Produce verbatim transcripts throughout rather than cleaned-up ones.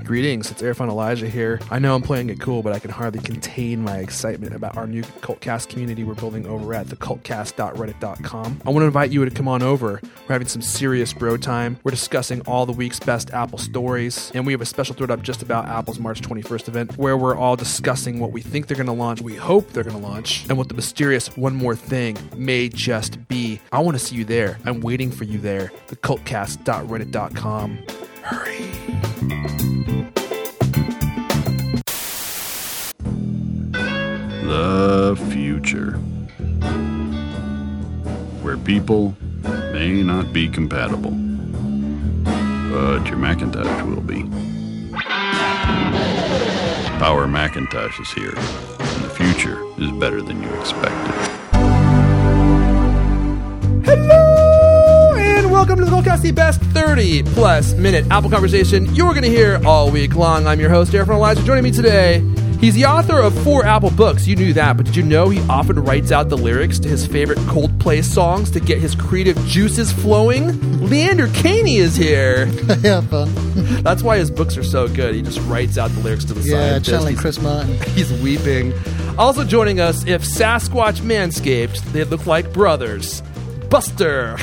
Greetings, it's Airfun Elijah here. I know I'm playing it cool, but I can hardly contain my excitement about our new Cultcast community we're building over at the cultcast dot reddit dot com. I want to invite you to come on over. We're having some serious bro time. We're discussing all the week's best Apple stories, and we have a special thread up just about Apple's March twenty-first event, where we're all discussing what we think they're going to launch, we hope they're going to launch, and what the mysterious one more thing may just be. I want to see you there. I'm waiting for you there. the cultcast dot reddit dot com. Hurry. The future, where people may not be compatible, but your Macintosh will be. Power Macintosh is here, and the future is better than you expected. Hello, and welcome to the Cultcast, the best thirty plus minute Apple conversation you're going to hear all week long. I'm your host, Airfun Elijah. Joining me today, he's the author of four Apple books. You knew that, but did you know he often writes out the lyrics to his favorite Coldplay songs to get his creative juices flowing? Leander Caney is here. Yeah, fun. That's why his books are so good. He just writes out the lyrics to the side. Yeah, channeling Chris Martin. He's weeping. Also joining us, if Sasquatch Manscaped, they look like brothers. Buster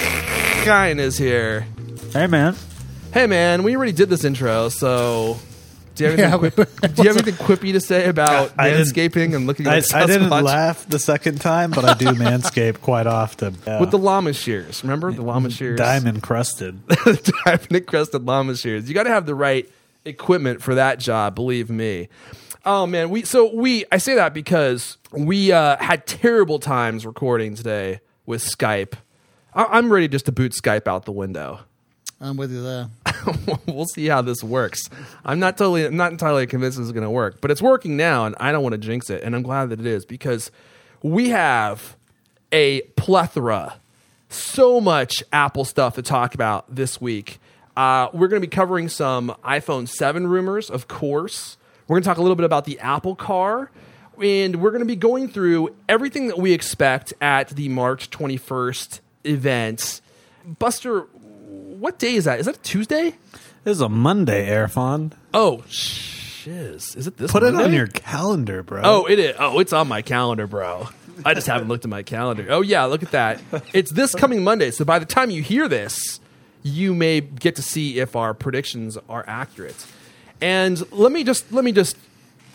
Kine is here. Hey, man. Hey, man, we already did this intro, so... Do you have anything, Yeah, quip- do you have anything quippy to say about I manscaping and looking I, at I didn't Sasquatch? laugh the second time, but I do manscape quite often. Yeah. With the llama shears. Remember the llama shears? Diamond crusted. Diamond encrusted llama shears. You got to have the right equipment for that job, believe me. Oh, man. We So we, I say that because we uh, had terrible times recording today with Skype. I- I'm ready just to boot Skype out the window. I'm with you there. We'll see how this works. I'm not totally, I'm not entirely convinced this is going to work, but it's working now, and I don't want to jinx it. And I'm glad that it is, because we have a plethora, so much Apple stuff to talk about this week. Uh, we're going to be covering some iPhone seven rumors, of course. We're going to talk a little bit about the Apple Car, and we're going to be going through everything that we expect at the March twenty-first event. Buster, what day is that? Is that a Tuesday? This is a Monday, Airfon. Oh, shiz. Is it this Put Monday? it on your calendar, bro. Oh, it is. Oh, it's on my calendar, bro. I just haven't looked at my calendar. Oh, yeah, look at that. It's this coming Monday, so by the time you hear this, you may get to see if our predictions are accurate. And let me just let me just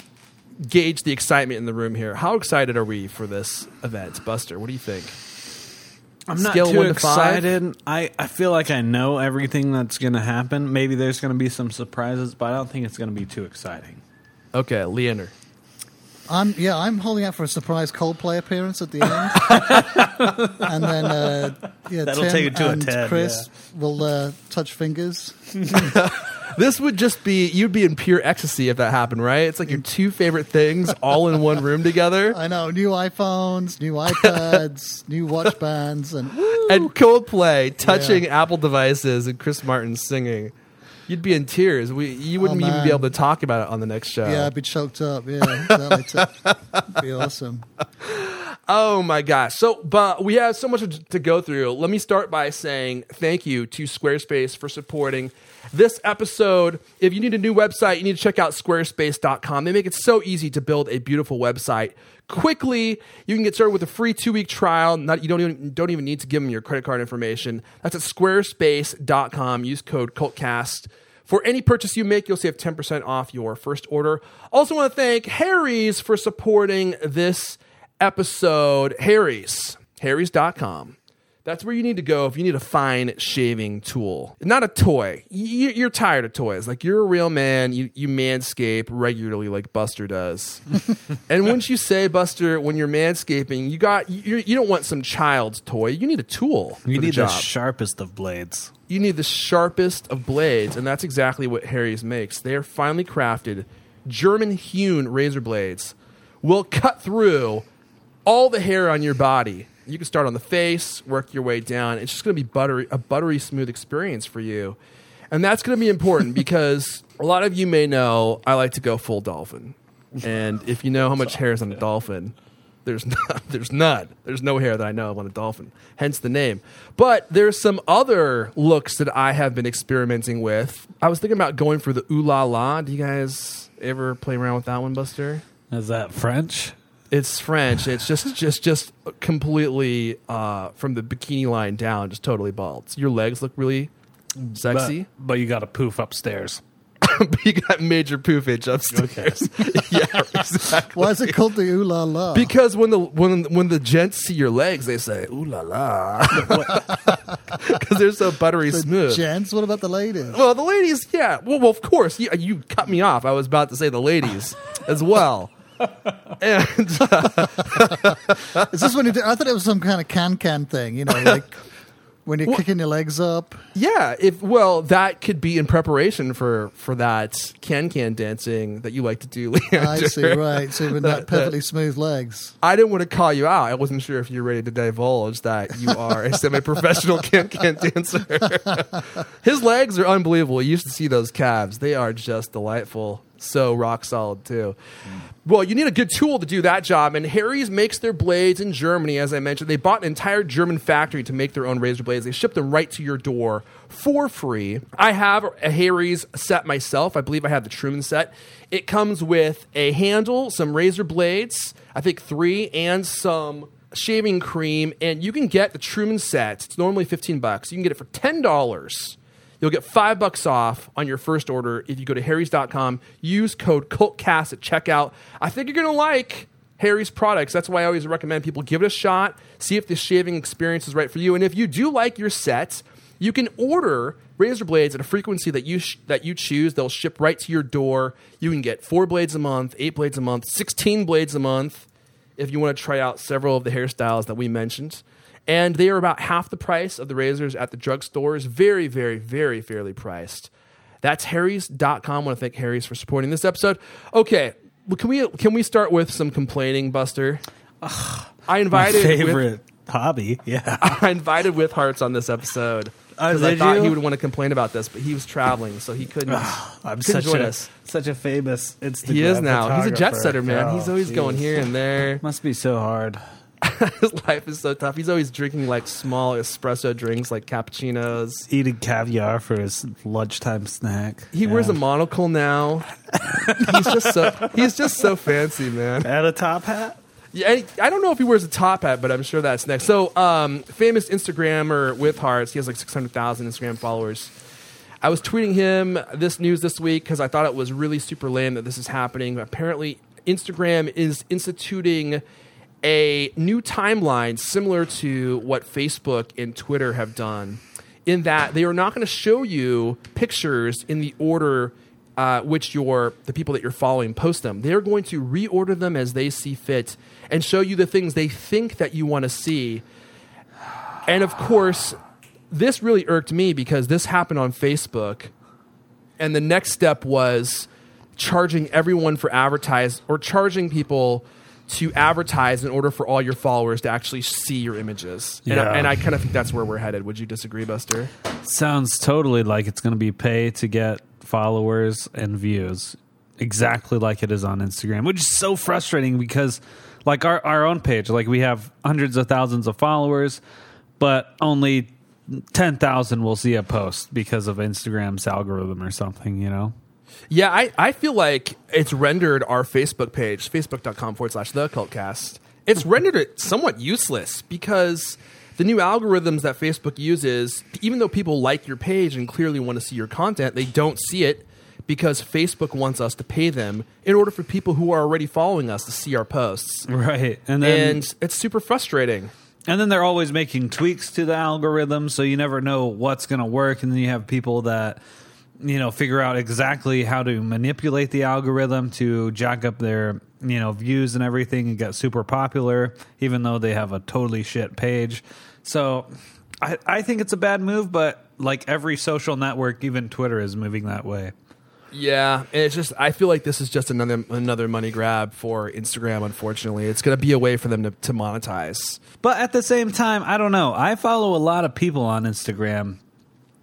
gauge the excitement in the room here. How excited are we for this event, Buster? What do you think? I'm not Scale too one to five? excited. I, I feel like I know everything that's going to happen. Maybe there's going to be some surprises, but I don't think it's going to be too exciting. Okay, Leander. I'm yeah. I'm holding out for a surprise Coldplay appearance at the end, and then uh, yeah, That'll Tim take it to a and ten, Chris will uh, touch fingers. This would just be, you'd be in pure ecstasy if that happened, right? It's like your two favorite things all in one room together. I know, new iPhones, new iPads, new watch bands, and And Coldplay touching Yeah. Apple devices and Chris Martin singing. You'd be in tears. We, you wouldn't Oh, even be man. able to talk about it on the next show. yeah, I'd be choked up. Yeah, exactly. It'd be awesome. Oh my gosh. So, but we have so much to go through. Let me start by saying thank you to Squarespace for supporting this episode. If you need a new website, you need to check out squarespace dot com. They make it so easy to build a beautiful website quickly. You can get started with a free two-week trial. Not, you don't even, don't even need to give them your credit card information. That's at squarespace dot com. Use code CULTCAST. For any purchase you make, you'll save ten percent off your first order. Also want to thank Harry's for supporting this episode. Harry's. Harry's dot com. That's where you need to go if you need a fine shaving tool. Not a toy. You- You're tired of toys. Like, you're a real man. You, you manscape regularly like Buster does. And wouldn't you say, Buster, when you're manscaping, you got you you don't want some child's toy. You need a tool You for the need the job. sharpest of blades. You need the sharpest of blades, and that's exactly what Harry's makes. They are finely crafted, German-hewn razor blades. Will cut through all the hair on your body. You can start on the face, work your way down. It's just going to be buttery, a buttery smooth experience for you. And that's going to be important because a lot of you may know I like to go full dolphin. And if you know how much hair is on a dolphin, There's none. There's none. There's no hair that I know of on a dolphin, hence the name. But there's some other looks that I have been experimenting with. I was thinking about going for the Ooh La La. Do you guys ever play around with that one, Buster? Is that French? It's French. It's just just just completely uh, from the bikini line down, just totally bald. So your legs look really sexy. But, but you got a poof upstairs. But you got major poofage upstairs. Yeah, exactly. Why is it called the Ooh La La? Because when the when when the gents see your legs, they say "Ooh la la," because they're so buttery the smooth. gents, what about the ladies? Well, the ladies, yeah. Well, well, of course, you, you cut me off. I was about to say the ladies as well. And uh, Is this when you do, I thought it was some kind of can-can thing, you know, like when you're Well- kicking your legs up. yeah, if well, that could be in preparation for for that can can dancing that you like to do, Leander. I see, right. So with that That- perfectly smooth legs. I didn't want to call you out. I wasn't sure if you're ready to divulge that you are a semi-professional can-can dancer. His legs are unbelievable. You used to see those calves. They are just delightful. So rock solid, too. Well, you need a good tool to do that job, and Harry's makes their blades in Germany, as I mentioned. They bought an entire German factory to make their own razor blades. They ship them right to your door for free. I have a Harry's set myself. I believe I have the Truman set. It comes with a handle, some razor blades, I think three, and some shaving cream, and you can get the Truman set. It's normally fifteen bucks. You can get it for ten dollars. You'll get five bucks off on your first order if you go to harrys dot com. Use code CULTCAST at checkout. I think you're going to like Harry's products. That's why I always recommend people give it a shot, see if the shaving experience is right for you. And if you do like your set, you can order razor blades at a frequency that you sh- that you choose. They'll ship right to your door. You can get four blades a month, eight blades a month, sixteen blades a month if you want to try out several of the hairstyles that we mentioned. And they are about half the price of the razors at the drugstores. Very, very, very fairly priced. That's harrys dot com. I want to thank Harry's for supporting this episode. Okay, well, can we can we start with some complaining, Buster? Ugh, I My invited favorite with, hobby. Yeah. I invited with Hearts on this episode Oh, because I did thought you? he would want to complain about this, but he was traveling, so he couldn't. I'm couldn't such join a, us. such a famous Instagram He is now. He's a jet photographer. setter, man. Oh, He's always geez. going here and there. Must be so hard. His life is so tough. He's always drinking like small espresso drinks, like cappuccinos. Eating caviar for his lunchtime snack. He Yeah. wears a monocle now. he's just so he's just so fancy, man. And a top hat? Yeah, and he- I don't know if he wears a top hat, but I'm sure that's next. So, um, famous Instagrammer with Hearts. He has like six hundred thousand Instagram followers. I was tweeting him this news this week because I thought it was really super lame that this is happening. Apparently, Instagram is instituting a new timeline similar to what Facebook and Twitter have done, in that they are not going to show you pictures in the order uh, which your the people that you're following post them. They are going to reorder them as they see fit and show you the things they think that you want to see. And of course, this really irked me because this happened on Facebook, and the next step was charging everyone for advertise or charging people to advertise in order for all your followers to actually see your images. And Yeah. I, and I kind of think that's where we're headed. Would you disagree, Buster? Sounds totally like it's going to be pay to get followers and views. Exactly like it is on Instagram, which is so frustrating because like our, our own page, like we have hundreds of thousands of followers, but only ten thousand will see a post because of Instagram's algorithm or something, you know? Yeah, I, I feel like it's rendered our Facebook page, facebook.com forward slash the cultcast. It's rendered it somewhat useless because the new algorithms that Facebook uses, even though people like your page and clearly want to see your content, they don't see it because Facebook wants us to pay them in order for people who are already following us to see our posts. Right. And then And it's super frustrating. And then they're always making tweaks to the algorithm, so you never know what's going to work. And then you have people that, you know, figure out exactly how to manipulate the algorithm to jack up their, you know, views and everything and get super popular, even though they have a totally shit page. So I, I think it's a bad move, but like every social network, even Twitter is moving that way. Yeah, and it's just I feel like this is just another another money grab for Instagram, unfortunately. It's going to be a way for them to, to monetize. But at the same time, I don't know. I follow a lot of people on Instagram,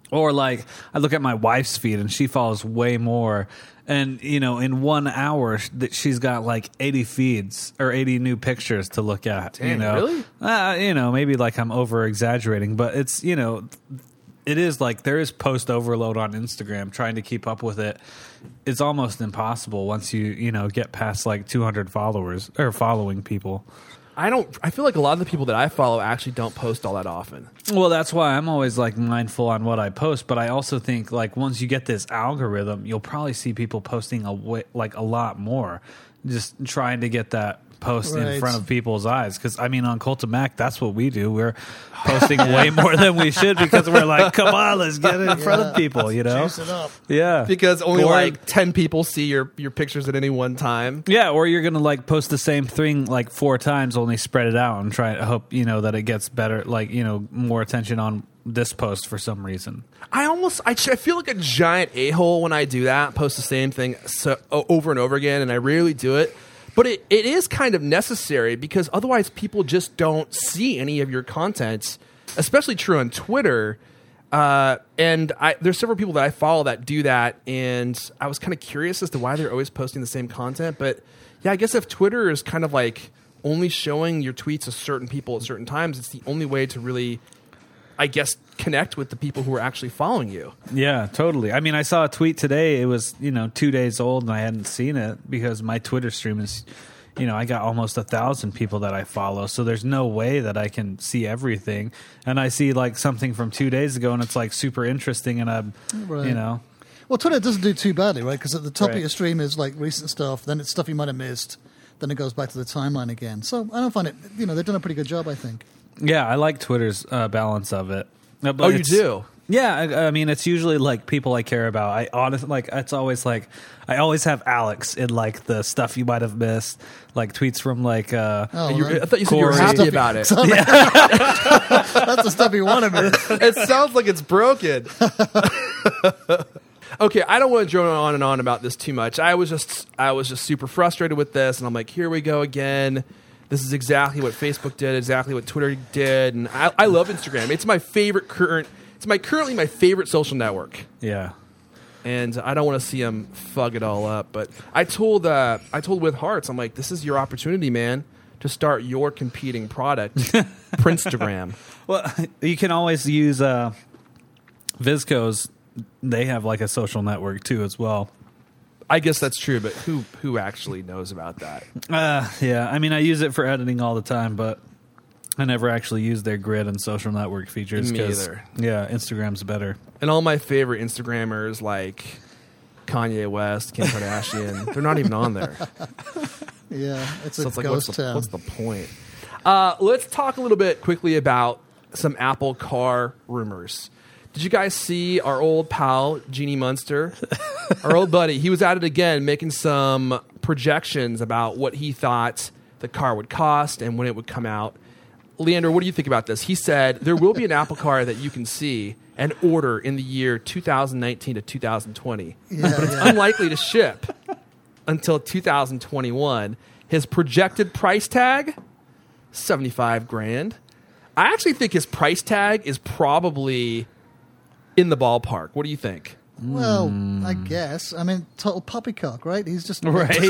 Or like I look at my wife's feed and she follows way more. And, you know, in one hour that she's got like eighty feeds or eighty new pictures to look at. Dang, you know, really? Uh, you know, maybe like I'm over exaggerating, but it's, you know, it is like there is post overload on Instagram. Trying to keep up with it, it's almost impossible once you, you know, get past like two hundred followers or following people. I don't. I feel like a lot of the people that I follow actually don't post all that often. Well, that's why I'm always like mindful on what I post. But I also think like once you get this algorithm, you'll probably see people posting a way, like a lot more, just trying to get that post Right. in front of people's eyes. Because I mean, on Cult of Mac, that's what we do. We're posting way more than we should because we're like, come on, let's get it in front of people. You know, Juice it up. yeah, Because only Or- like ten people see your, your pictures at any one time. Yeah, or you're gonna like post the same thing like four times, only spread it out and try to hope you know that it gets better, like you know more attention on this post for some reason. I almost I, I feel like a giant a-hole when I do that, post the same thing so, over and over again, and I rarely do it. But it, it is kind of necessary because otherwise people just don't see any of your content, especially true on Twitter. Uh, and I, there's several people that I follow that do that, and I was kind of curious as to why they're always posting the same content. But yeah, I guess if Twitter is kind of like only showing your tweets to certain people at certain times, it's the only way to really, I guess, connect with the people who are actually following you. Yeah, totally. I mean, I saw a tweet today. It was, you know, two days old and I hadn't seen it because my Twitter stream is, you know, I got almost a thousand people that I follow. So there's no way that I can see everything. And I see like something from two days ago and it's like super interesting and I'm, Right. you know. Well, Twitter doesn't do too badly, right? Because at the top Right. of your stream is like recent stuff, then it's stuff you might have missed, then it goes back to the timeline again. So I don't find it, you know, they've done a pretty good job, I think. Yeah, I like Twitter's uh, balance of it. Uh, but Oh, you it's- do? Yeah, I, I mean, it's usually like people I care about. I honestly like it's always like I always have Alex in like the stuff you might have missed, like tweets from like uh, Oh, You- then- I thought you said you were Corey. happy about it. That's the stuff you want to miss. It sounds like it's broken. Okay, I don't want to drone on and on about this too much. I was just I was just super frustrated with this, and I'm like, here we go again. This is exactly what Facebook did, exactly what Twitter did, and I, I love Instagram. It's my favorite current. It's my currently my favorite social network, yeah. and I don't want to see them fug it all up. But I told uh, I told With Hearts, I'm like, this is your opportunity, man, to start your competing product, Princegram. Well, you can always use uh, Visco's. They have like a social network too as well. I guess that's true, but who who actually knows about that? Uh, yeah, I mean, I use it for editing all the time, but I never actually use their grid and social network features. Me 'cause, either. Yeah, Instagram's better. And all my favorite Instagrammers like Kanye West, Kim Kardashian, they're not even on there. Yeah, it's So a it's like, what's ghost the, town. what's the point? Uh, let's talk a little bit quickly about some Apple car rumors. Did you guys see our old pal, Jeannie Munster? Our old buddy. He was at it again, making some projections about what he thought the car would cost and when it would come out. Leander, what do you think about this? He said there will be an Apple car that you can see and order in the year two thousand nineteen to two thousand twenty. Yeah, But it's yeah. unlikely to ship until two thousand twenty-one. His projected price tag, seventy-five grand. I actually think his price tag is probably in the ballpark. What do you think? Well, I guess. I mean, total poppycock, right? He's just Right. making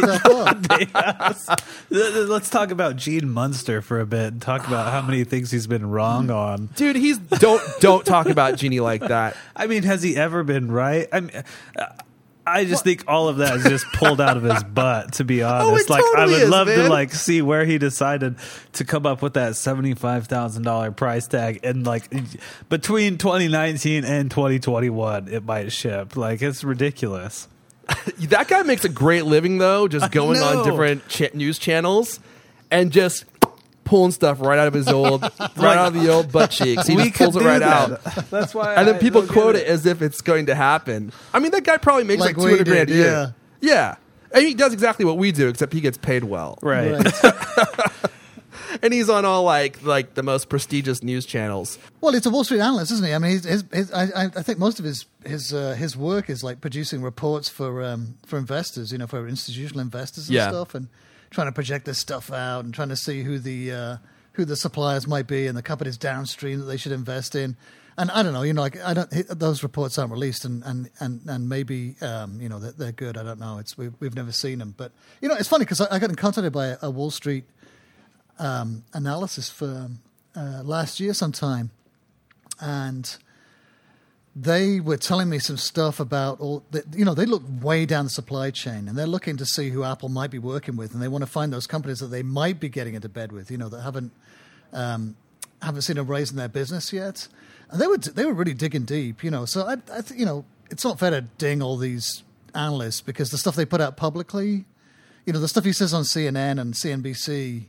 stuff up. Let's talk about Gene Munster for a bit and talk about how many things he's been wrong on. Dude, he's don't don't talk about Jeannie like that. I mean, has he ever been right? I mean, uh, I just think all of that is just pulled out of his butt. To be honest, it like I totally would is, love man. to like see where he decided to come up with that seventy-five thousand dollar price tag, and like between twenty nineteen and twenty twenty-one, it might ship. Like it's ridiculous. That guy makes a great living though, just going know. on different cha- news channels and just pulling stuff right out of his old, right out of the old butt cheeks. He We just pulls could it right do out. that. That's why. And then I people don't quote get it as if it's going to happen. I mean, that guy probably makes like, Like two we hundred grand a did, year. Yeah. And he does exactly what we do, except he gets paid well. Right. Right. And he's on all like like the most prestigious news channels. Well, he's a Wall Street analyst, isn't he? I mean, he's, his, his, I, I think most of his his uh, his work is like producing reports for um, for investors, you know, for institutional investors and Yeah. stuff, and trying to project this stuff out and trying to see who the uh, who the suppliers might be and the companies downstream that they should invest in. And I don't know, you know, like I don't. Those reports aren't released, and and and, and maybe um, you know they're, they're good. I don't know. It's we've we've never seen them, but you know, it's funny because I, I got contacted by a, a Wall Street um, analysis firm uh, last year sometime, and they were telling me some stuff about all. The, you know, they look way down the supply chain, and they're looking to see who Apple might be working with, and they want to find those companies that they might be getting into bed with. You know, that haven't um, haven't seen a raise in their business yet. And they were they were really digging deep, you know. So I, I th- you know, it's not fair to ding all these analysts because the stuff they put out publicly, you know, the stuff he says on C N N and C N B C,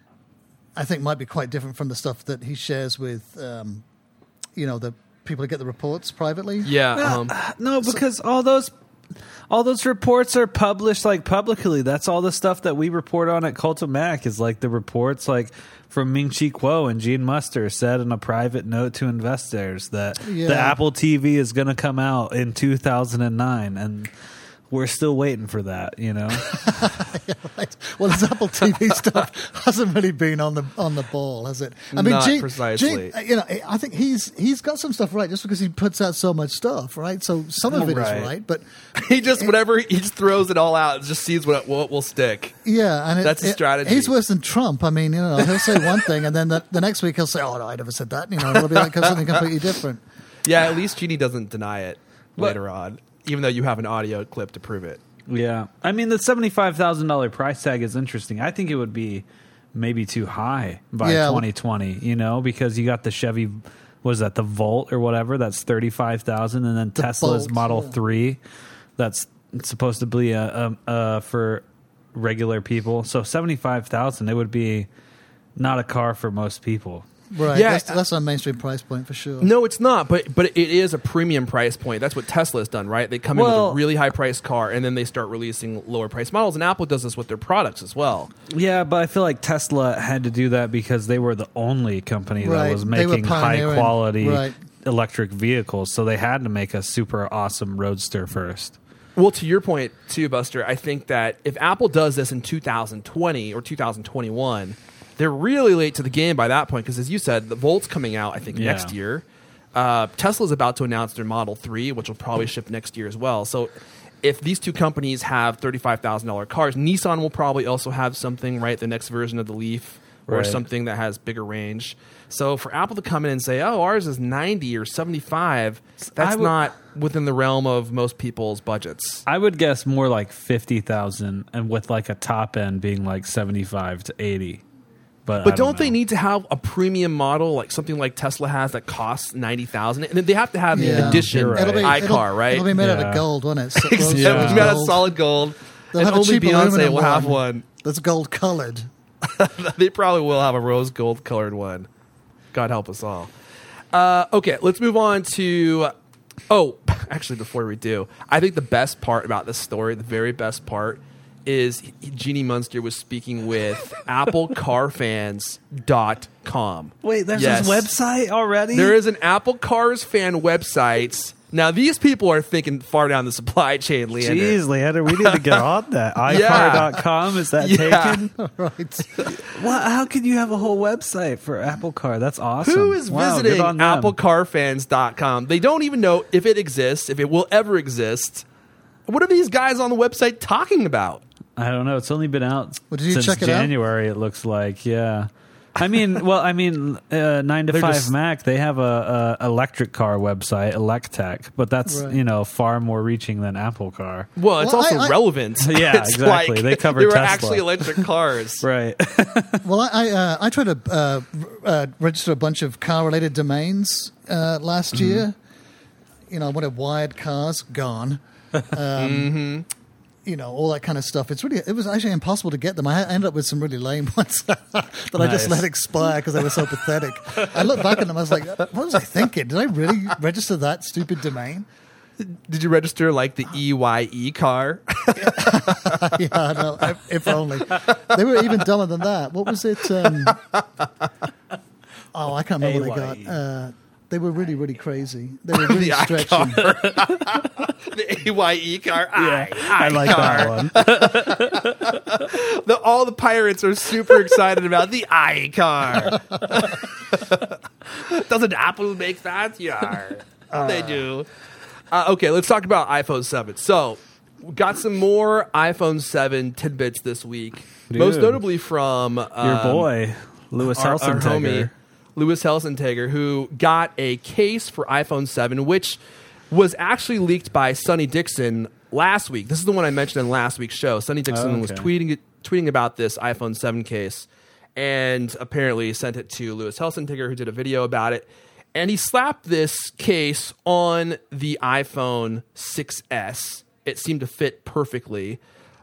I think might be quite different from the stuff that he shares with, um, you know, the people who get the reports privately. Yeah. No, Um, no, because all those all those reports are published like publicly. That's all the stuff that we report on at Cult of Mac is like the reports like from Ming-Chi Kuo and Gene Muster said in a private note to investors that Yeah. the Apple T V is going to come out in two thousand nine, and we're still waiting for that, you know. Yeah, right. Well, this Apple T V stuff hasn't really been on the on the ball, has it? I Not Gene, precisely. Gene, you know, I think he's he's got some stuff right just because he puts out so much stuff, right? So some of it is Right. right, but he just whatever he just throws it all out and just sees what what will stick. yeah, and it, That's a it- strategy. He's worse than Trump. I mean, you know, he'll say one thing, and then the, the next week he'll say, "Oh no, I never said that." You know, it'll be like something completely different. Yeah, at least Genie doesn't deny it later on, even though you have an audio clip to prove it. Yeah. I mean, the seventy-five thousand dollars price tag is interesting. I think it would be maybe too high by Yeah. twenty twenty, you know, because you got the Chevy, was that the Volt or whatever? That's thirty-five thousand dollars. And then The Tesla's Bolt, Model yeah. three. That's supposed to be a, a, a, for regular people. So seventy-five thousand dollars, it would be not a car for most people. Right. Yeah, that's, that's a mainstream price point for sure. No, it's not, but but it is a premium price point. That's what Tesla's done, right? They come in Well- with a really high priced car, and then they start releasing lower price models. And Apple does this with their products as well. Yeah, but I feel like Tesla had to do that because they were the only company Right. that was They were making high pioneering. quality Right. electric vehicles. So they had to make a super awesome Roadster first. Well, to your point too, Buster, I think that if Apple does this in two thousand twenty or two thousand twenty-one, they're really late to the game by that point because, as you said, the Volt's coming out, I think, Yeah. next year. Uh, Tesla's about to announce their Model three, which will probably ship next year as well. So if these two companies have thirty-five thousand dollars cars, Nissan will probably also have something, right? The next version of the Leaf or Right. something that has bigger range. So for Apple to come in and say, oh, ours is ninety or seventy-five, that's I would- not within the realm of most people's budgets. I would guess more like fifty thousand, and with like a top end being like seventy-five to eighty. But, But I don't, they know. need to have a premium model like something like Tesla has that costs ninety thousand? And then they have to have the Yeah. edition You're right. It'll be, iCar, it'll, right? It'll be made out Yeah. of gold, won't it? So, Exactly. rose- Yeah. rose Made out of gold. solid gold. They'll And have a only cheap Beyonce aluminum will have one. That's gold colored. They probably will have a rose gold colored one. God help us all. Uh, okay, let's move on to. Oh, actually, before we do, I think the best part about this story, the very best part, is Genie Munster was speaking with Apple Car Fans dot com. Wait, there's Yes. this website already? There is an Apple Cars fan website. Now, these people are thinking far down the supply chain, Leander. Jeez, Leander, we need to get on that. i car dot com, is that Yeah. taken? Right. What? How can you have a whole website for Apple Car? That's awesome. Who is Wow, good visiting on them. Apple Car Fans dot com? They don't even know if it exists, if it will ever exist. What are these guys on the website talking about? I don't know. It's only been out Well, did you since check it out? January, it looks like. Yeah. I mean, well, I mean, uh, nine to They're five just- Mac, they have a, a electric car website, Electech, but that's, Right. you know, far more reaching than Apple Car. Well, it's Well, also I- I- relevant. Yeah, It's exactly. like They cover they were Tesla. actually electric cars. Right. Well, I I, uh, I tried to uh, r- uh, register a bunch of car-related domains uh, last Mm-hmm. year. You know, I wanted Wired Cars, gone. Um, Mm-hmm. You know, all that kind of stuff. It's really, it was actually impossible to get them. I ended up with some really lame ones that I just Nice. let expire because they were so pathetic. I looked back at them, I was like, what was I thinking? Did I really register that stupid domain? Did you register like the E Y E car? Yeah, no, I- if only. They were even dumber than that. What was it? Um, oh, I can't remember what they A Y E. got. Uh, they were really, really crazy. They were really The I stretching. The A Y E car. Yeah, I, I like that one. The, all the pirates are super excited about the I car. Doesn't Apple make that? Yeah, uh, they do. Uh, okay, let's talk about iPhone seven. So, we got some more iPhone seven tidbits this week. Dude. Most notably from um, Your boy, Louis our, our homie, Helsenthager. Louis Helsenthager, who got a case for iPhone seven, which was actually leaked by Sonny Dixon last week. This is the one I mentioned in last week's show. Sonny Dixon Oh, okay. was tweeting tweeting about this iPhone seven case and apparently sent it to Louis Helsenthager, who did a video about it. And he slapped this case on the iPhone six S. It seemed to fit perfectly,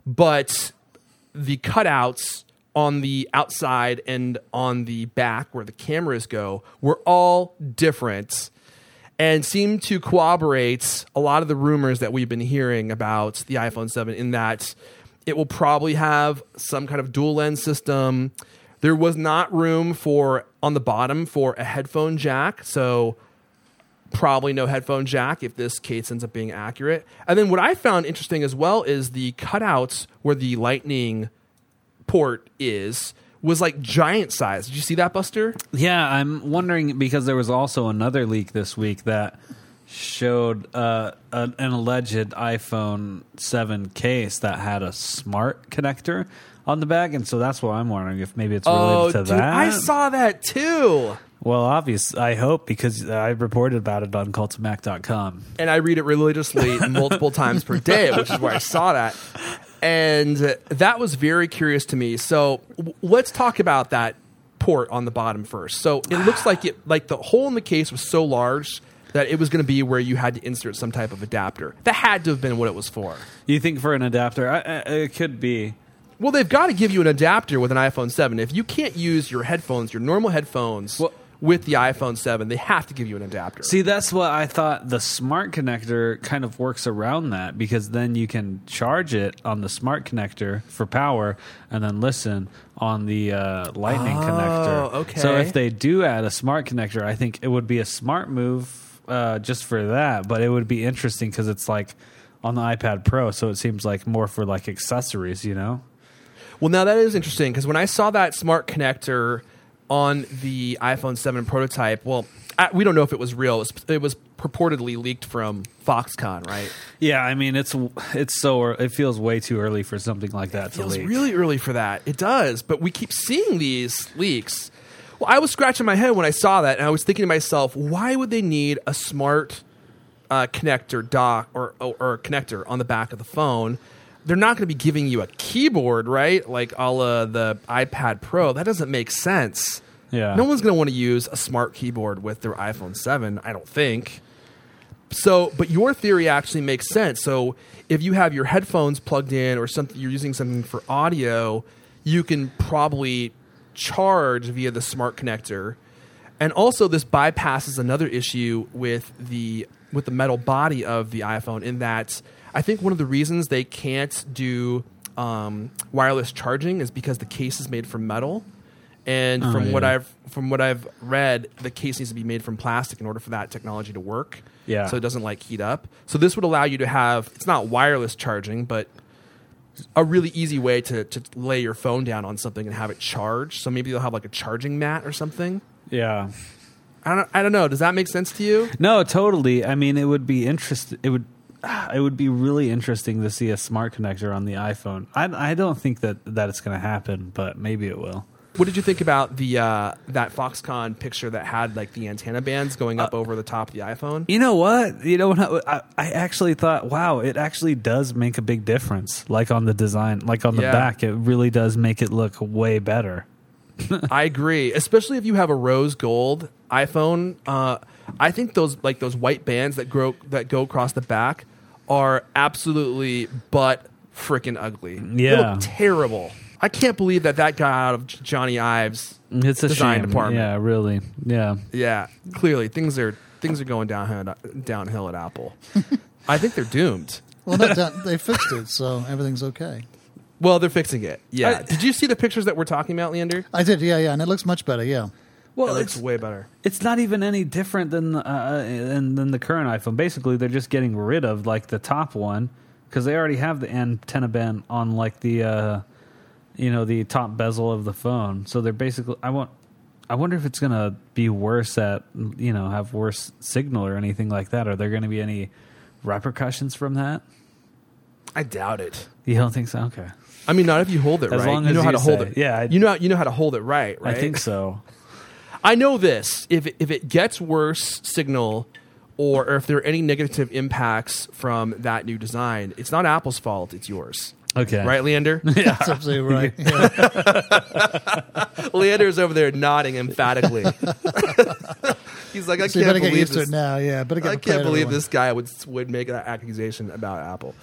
but the cutouts on the outside and on the back where the cameras go were all different and seem to corroborate a lot of the rumors that we've been hearing about the iPhone seven, in that it will probably have some kind of dual lens system. There was not room for, on the bottom, for a headphone jack, so probably no headphone jack if this case ends up being accurate. And then what I found interesting as well is the cutouts where the lightning port is was like giant size. Did you see that, Buster? Yeah, I'm wondering because there was also another leak this week that showed uh, an, an alleged iPhone seven case that had a smart connector on the back, and so that's why I'm wondering if maybe it's related Oh, to dude, that. I saw that too. Well, obvious. I hope, because I reported about it on cult of mac dot com. And I read it religiously multiple times per day, which is where I saw that. And that was very curious to me. So w- let's talk about that port on the bottom first. So it looks like it, like the hole in the case was so large that it was going to be where you had to insert some type of adapter. That had to have been what it was for. You think for an adapter? I, I, it could be. Well, they've got to give you an adapter with an iPhone seven. If you can't use your headphones, your normal headphones, Well, with the iPhone seven, they have to give you an adapter. See, that's what I thought. The smart connector kind of works around that, because then you can charge it on the smart connector for power and then listen on the uh, lightning Oh, connector. okay. So if they do add a smart connector, I think it would be a smart move uh, just for that. But it would be interesting because it's like on the iPad Pro, so it seems like more for like accessories, you know? Well, now that is interesting, because when I saw that smart connector on the iPhone seven prototype, well, I, we don't know if it was real. It was, it was purportedly leaked from Foxconn, right? Yeah, I mean, it's it's so it feels way too early for something like that It to feels leak. really early for that. It does, but we keep seeing these leaks. Well, I was scratching my head when I saw that, and I was thinking to myself, why would they need a smart uh, connector dock or, or, or connector on the back of the phone? They're not going to be giving you a keyboard, right? Like a la the iPad Pro. That doesn't make sense. Yeah. No one's going to want to use a smart keyboard with their iPhone seven, I don't think. So, but your theory actually makes sense. So, if you have your headphones plugged in or something, you're using something for audio, you can probably charge via the smart connector. And also, this bypasses another issue with the with the metal body of the iPhone, in that I think one of the reasons they can't do um, wireless charging is because the case is made from metal. And Oh, from yeah. what I've from what I've read, the case needs to be made from plastic in order for that technology to work. Yeah. So it doesn't like heat up. So this would allow you to have, it's not wireless charging, but a really easy way to, to lay your phone down on something and have it charge. So maybe they'll have like a charging mat or something. Yeah. I don't I don't know. Does that make sense to you? No, totally. I mean, it would be interest. It would. It would be really interesting to see a smart connector on the iPhone. I, I don't think that, that it's going to happen, but maybe it will. What did you think about the uh, that Foxconn picture that had like the antenna bands going up over the top of the iPhone? You know what? You know what? I, I actually thought, wow, it actually does make a big difference. Like on the design, like on the Yeah. back, it really does make it look way better. I agree, especially if you have a rose gold iPhone. Uh, I think those like those white bands that grow that go across the back are absolutely butt freaking ugly. They Yeah. look terrible. I can't believe that that got out of J- Johnny Ives' It's a design shame. department. Yeah, really. Yeah. Yeah, clearly things are things are going downhill downhill at Apple. I think they're doomed. Well, no, that- they fixed it, so everything's okay. Well, they're fixing it. Yeah. I- Did you see the pictures that we're talking about, Leander? I did, yeah, yeah, and it looks much better, yeah. Well, Well, it looks it's- way better. It's not even any different than uh, than, than the current iPhone. Basically, they're just getting rid of like the top one because they already have the antenna band on like the uh, you know the top bezel of the phone. So they're basically. I want. I wonder if it's gonna be worse at you know have worse signal or anything like that. Are there going to be any repercussions from that? I doubt it. You don't think so? Okay. I mean, not if you hold it As right. long you as know how you to hold say- it. yeah, I- you know you know how to hold it right. Right. I think so. I know this. If it, if it gets worse signal, or, or if there are any negative impacts from that new design, it's not Apple's fault. It's yours. Okay. Right, Leander? That's absolutely right. Yeah. Leander's over there nodding emphatically. He's like, I So you can't better get believe used to this. it now. Yeah, better get I prepared, can't believe everyone. this guy would would make that accusation about Apple.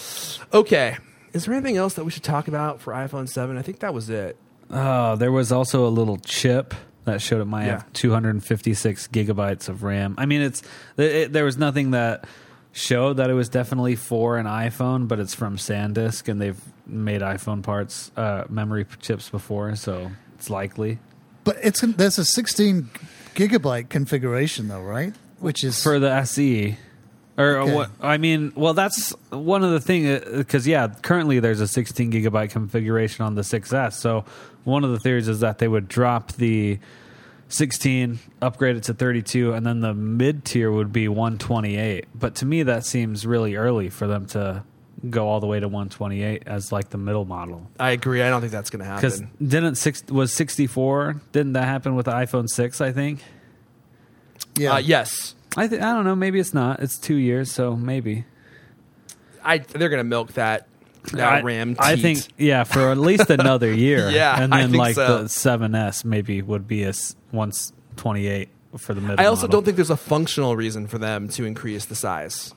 Okay. Is there anything else that we should talk about for iPhone seven? I think that was it. Oh, there was also a little chip that showed it might Yeah. have two hundred fifty-six gigabytes of RAM. I mean, it's it, there was nothing that showed that it was definitely for an iPhone, but it's from SanDisk, and they've made iPhone parts, uh, memory chips before, so it's likely. But it's there's a sixteen gigabyte configuration though, right? Which is For the S E. Or Okay. what? I mean, well, that's one of the things because yeah, currently there's a sixteen gigabyte configuration on the six S. So one of the theories is that they would drop the sixteen, upgrade it to thirty-two, and then the mid tier would be one twenty-eight. But to me, that seems really early for them to go all the way to one twenty-eight as like the middle model. I agree. I don't think that's going to Because happen. didn't six was sixty-four? Didn't that happen with the iPhone six? I think. yeah. Uh, yes. I th- I don't know. Maybe it's not. It's two years, so maybe. I, they're going to milk that, that I, RAM I teat. think, yeah, for at least another year. Yeah, and I then think like so. the seven S maybe would be a s- once twenty-eight for the middle. I also model. don't think there's a functional reason for them to increase the size.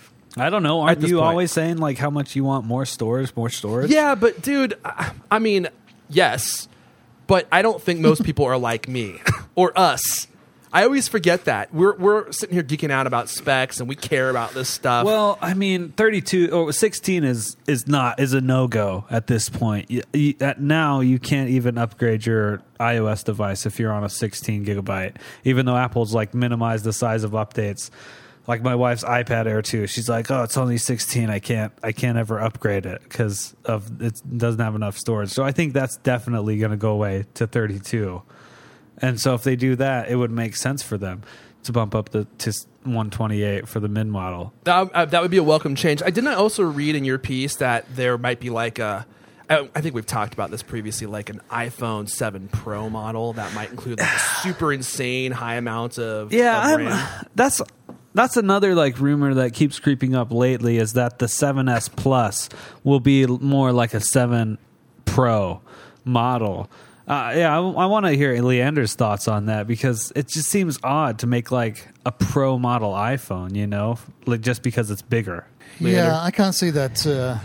I don't know. Aren't this you point. always saying like how much you want more storage, more storage? Yeah, but dude, I, I mean, yes, but I don't think most people are like me or us. I always forget that. We're we're sitting here geeking out about specs and we care about this stuff. Well, I mean, thirty-two or sixteen is is not is a no go at this point. You, you, at now, you can't even upgrade your iOS device if you're on a sixteen gigabyte. Even though Apple's like minimized the size of updates. Like my wife's iPad Air two, she's like, "Oh, it's only sixteen. I can't, I can't ever upgrade it because of it doesn't have enough storage." So I think that's definitely going to go away to thirty-two. And so if they do that, it would make sense for them to bump up the to one twenty-eight for the mid model. that, uh, that would be a welcome change. I didn't also read in your piece that there might be like a. I I think we've talked about this previously, like an iPhone seven Pro model that might include like a super insane high amount of, Yeah, of I'm, RAM. that's that's another like rumor that keeps creeping up lately is that the seven S Plus will be more like a seven Pro model. Uh, yeah, I, I want to hear Leander's thoughts on that because it just seems odd to make like a Pro model iPhone, you know, like just because it's bigger. yeah, I can't see that. Uh,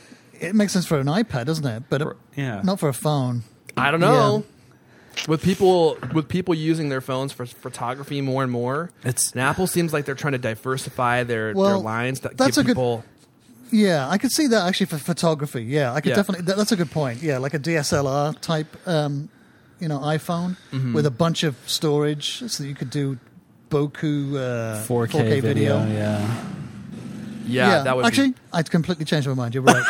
it makes sense for an iPad, doesn't it? But it, yeah. not for a phone. I don't know. With people with people using their phones for photography more and more, It's- and Apple seems like they're trying to diversify their, Well, their lines that that's give a good- people. Yeah, I could see that actually for photography. Yeah, I could Yeah. definitely. That, that's a good point. Yeah, like a D S L R type, um, you know, iPhone Mm-hmm. with a bunch of storage, so that you could do Boku uh, four K, video. Yeah. Yeah, that would actually, be, I'd completely changed my mind. You're right.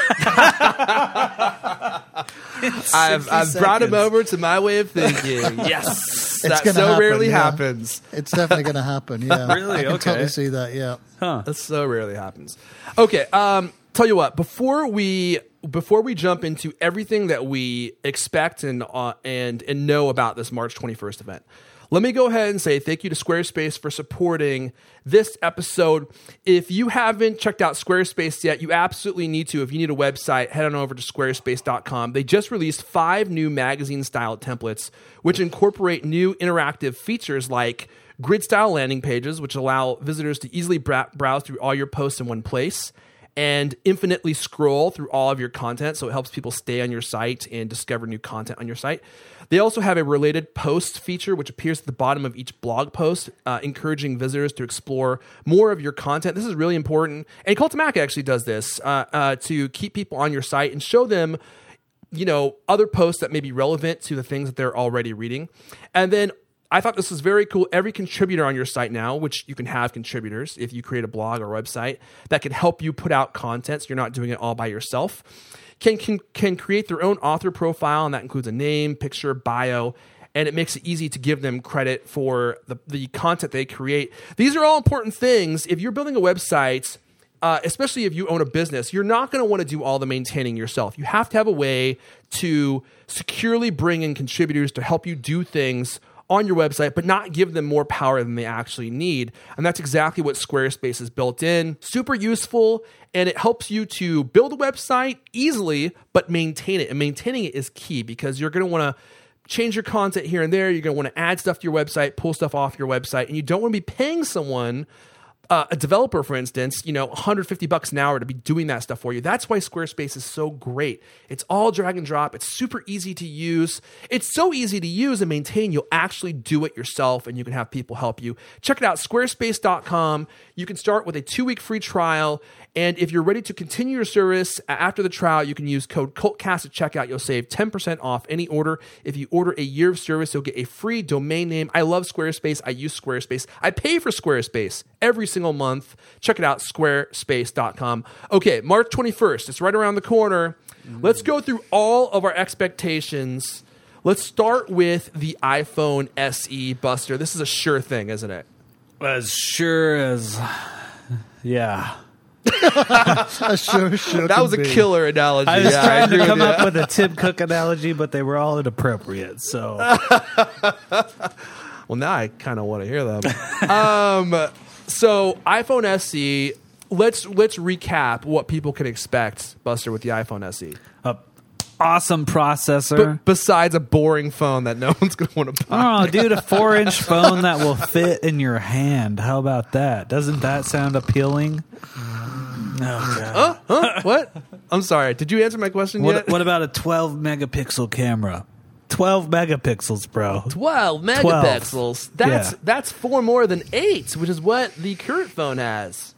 I've I've brought him seconds. over to my way of thinking. Yes, that gonna so happen, rarely yeah. happens. It's definitely going to happen. Yeah, Really? I can Okay. totally see that. Yeah. That so rarely happens. Okay, um, tell you what. Before we before we jump into everything that we expect and uh, and and know about this March twenty-first event, let me go ahead and say thank you to Squarespace for supporting this episode. If you haven't checked out Squarespace yet, you absolutely need to. If you need a website, head on over to squarespace dot com. They just released five new magazine-style templates, which incorporate new interactive features like grid-style landing pages, which allow visitors to easily bra- browse through all your posts in one place, and infinitely scroll through all of your content, so it helps people stay on your site and discover new content on your site. They also have a related posts feature, which appears at the bottom of each blog post, uh, encouraging visitors to explore more of your content. This is really important. And Cult of Mac actually does this uh, uh, to keep people on your site and show them, you know, other posts that may be relevant to the things that they're already reading. And then I thought this was very cool. Every contributor on your site now, which you can have contributors if you create a blog or website that can help you put out content so you're not doing it all by yourself, can, can, can create their own author profile, and that includes a name, picture, bio, and it makes it easy to give them credit for the, the content they create. These are all important things. If you're building a website, uh, especially if you own a business, you're not going to want to do all the maintaining yourself. You have to have a way to securely bring in contributors to help you do things on your website, but not give them more power than they actually need. And that's exactly what Squarespace is built in. Super useful, and it helps you to build a website easily, but maintain it. And maintaining it is key because you're going to want to change your content here and there. You're going to want to add stuff to your website, pull stuff off your website, and you don't want to be paying someone, uh, a developer, for instance, you know, one hundred fifty bucks an hour to be doing that stuff for you. That's why Squarespace is so great. It's all drag and drop. It's super easy to use. It's so easy to use and maintain, you'll actually do it yourself, and you can have people help you. Check it out, squarespace dot com. You can start with a two-week free trial, and if you're ready to continue your service after the trial, you can use code CULTCAST at checkout. You'll save ten percent off any order. If you order a year of service, you'll get a free domain name. I love Squarespace. I use Squarespace. I pay for Squarespace every single month. Check it out, squarespace dot com. Okay, March twenty-first. It's right around the corner. Mm-hmm. Let's go through all of our expectations. Let's start with the iPhone S E, Buster. This is a sure thing, isn't it? As sure as, yeah. I sure, sure that was a be. killer analogy. I was yeah, trying I to come with up with a Tim Cook analogy, but they were all inappropriate. So, well, now I kind of want to hear them. um, so iPhone S E. Let's let's recap what people can expect, Buster, with the iPhone S E. a awesome processor. B- besides a boring phone that no one's going to want to buy. Oh, dude, a four-inch phone that will fit in your hand. How about that? Doesn't that sound appealing? Oh, God. Huh? Huh? What? I'm sorry. Did you answer my question What, yet? what about a twelve megapixel camera? twelve megapixels, bro. twelve megapixels. That's Yeah. that's four more than eight, which is what the current phone has.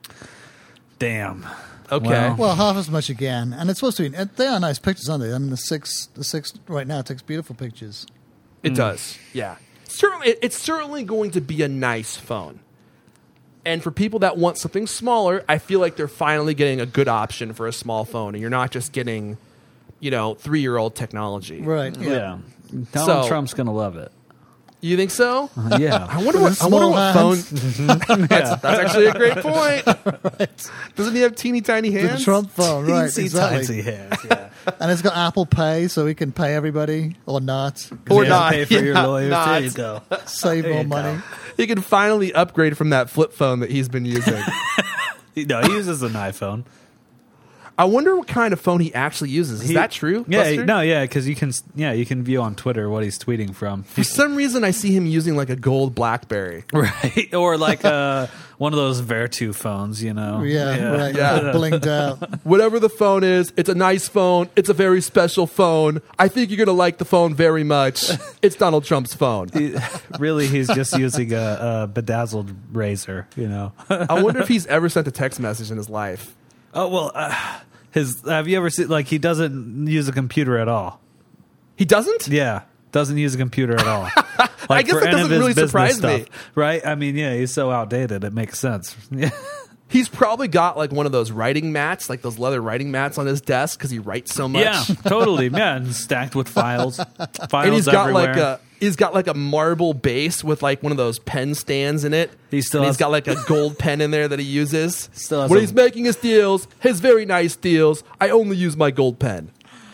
Damn. Okay. Well- Well, half as much again, and it's supposed to be. They are nice pictures, aren't they? I mean, the six, the six right now takes beautiful pictures. It does. Yeah. Certainly, it- it's certainly going to be a nice phone. And for people that want something smaller, I feel like they're finally getting a good option for a small phone, and you're not just getting, you know, three-year-old technology. Right. Yeah. Donald So- Trump's going to love it. You think so? Yeah. I wonder With what, I wonder small what phone. that's, that's actually a great point. Doesn't he have teeny tiny The hands? Trump phone, right? Teensy Exactly. tiny hands, yeah. And it's got Apple Pay, so we can pay everybody or not. Or Yeah, not. Pay for your Yeah, lawyers. not. There you go. Save There more you money. He can finally upgrade from that flip phone that he's been using. No, he uses an iPhone. I wonder what kind of phone he actually uses. Is He- that true? Yeah, Buster? no, yeah, because you can, yeah, you can view on Twitter what he's tweeting from. For some reason, I see him using like a gold BlackBerry. Right, or like uh, one of those Vertu phones, you know. Yeah, right. Yeah. Blinked out. Whatever the phone is, it's a nice phone. It's a very special phone. I think you're going to like the phone very much. It's Donald Trump's phone. He- really, he's just using a, a bedazzled razor, you know. I wonder if he's ever sent a text message in his life. Oh well, uh, his. Have you ever seen like he doesn't use a computer at all? He doesn't? Yeah, doesn't use a computer at all. Like I guess for that any of doesn't his really business surprise me. stuff, right? I mean, yeah, he's so outdated. It makes sense. Yeah. He's probably got like one of those writing mats, like those leather writing mats on his desk because he writes so much. Yeah, totally. Yeah, and stacked with files, files And he's got everywhere. like a he's got like a marble base with like one of those pen stands in it. He still and has- he's got like a gold pen in there that he uses. Still has when a- he's making his deals, his very nice deals, I only use my gold pen.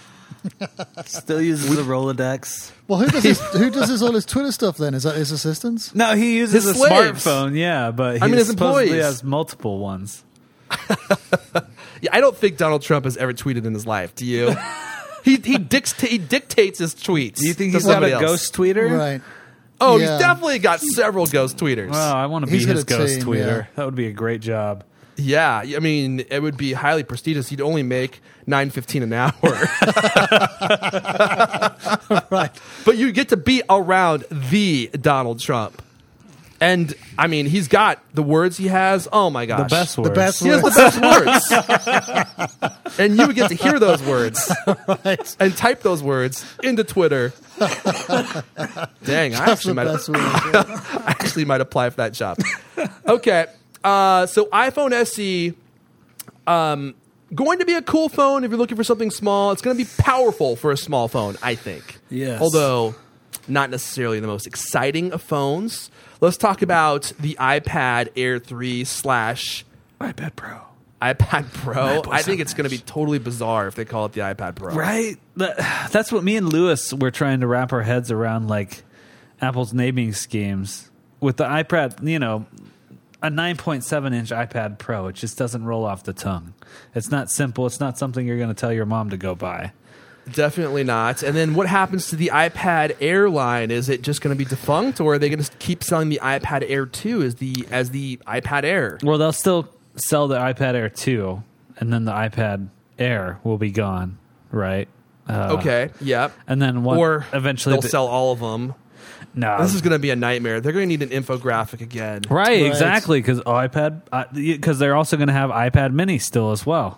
Still uses the Rolodex. Well, who does his, who does his, all his Twitter stuff then? Is that his assistants? No, he uses His a slaves. smartphone. Yeah, but he I mean, his supposedly employees. has multiple ones. Yeah, I don't think Donald Trump has ever tweeted in his life. Do you? he he, dicta- he dictates his tweets. Do you think to he's got somebody a else. ghost tweeter? Right. Oh, Yeah. he's definitely got several ghost tweeters. Wow, I want to be He's got his a ghost team, tweeter. yeah. That would be a great job. Yeah, I mean, it would be highly prestigious. He'd only make nine fifteen an hour. Right. But you get to be around the Donald Trump And I mean, he's got the words he has. Oh my gosh, The best words. The best He has words. the best words, and you would get to hear those words Right. and type those words into Twitter. Dang, I That's actually the might best words. Yeah. I actually might apply for that job. Okay, uh, so iPhone S E, um, going to be a cool phone if you're looking for something small. It's going to be powerful for a small phone, I think. Yes. Although not necessarily the most exciting of phones. Let's talk about the iPad Air three slash iPad Pro. iPad Pro. I think it's going to be totally bizarre if they call it the iPad Pro. Right? That, that's what me and Lewis were trying to wrap our heads around, like Apple's naming schemes. With the iPad, you know, a nine point seven inch iPad Pro, it just doesn't roll off the tongue. It's not simple. It's not something you're going to tell your mom to go buy. Definitely not. And then what happens to the iPad Air line? Is it just going to be defunct, or are they going to keep selling the iPad Air two as the as the iPad Air? Well, they'll still sell the iPad Air two, and then the iPad Air will be gone, right? Uh, Okay, yep. And then one, Or eventually they'll the- sell all of them. No, This is going to be a nightmare. They're going to need an infographic again. right, Right. exactly, because iPad, because they're also going to have iPad Mini still as well.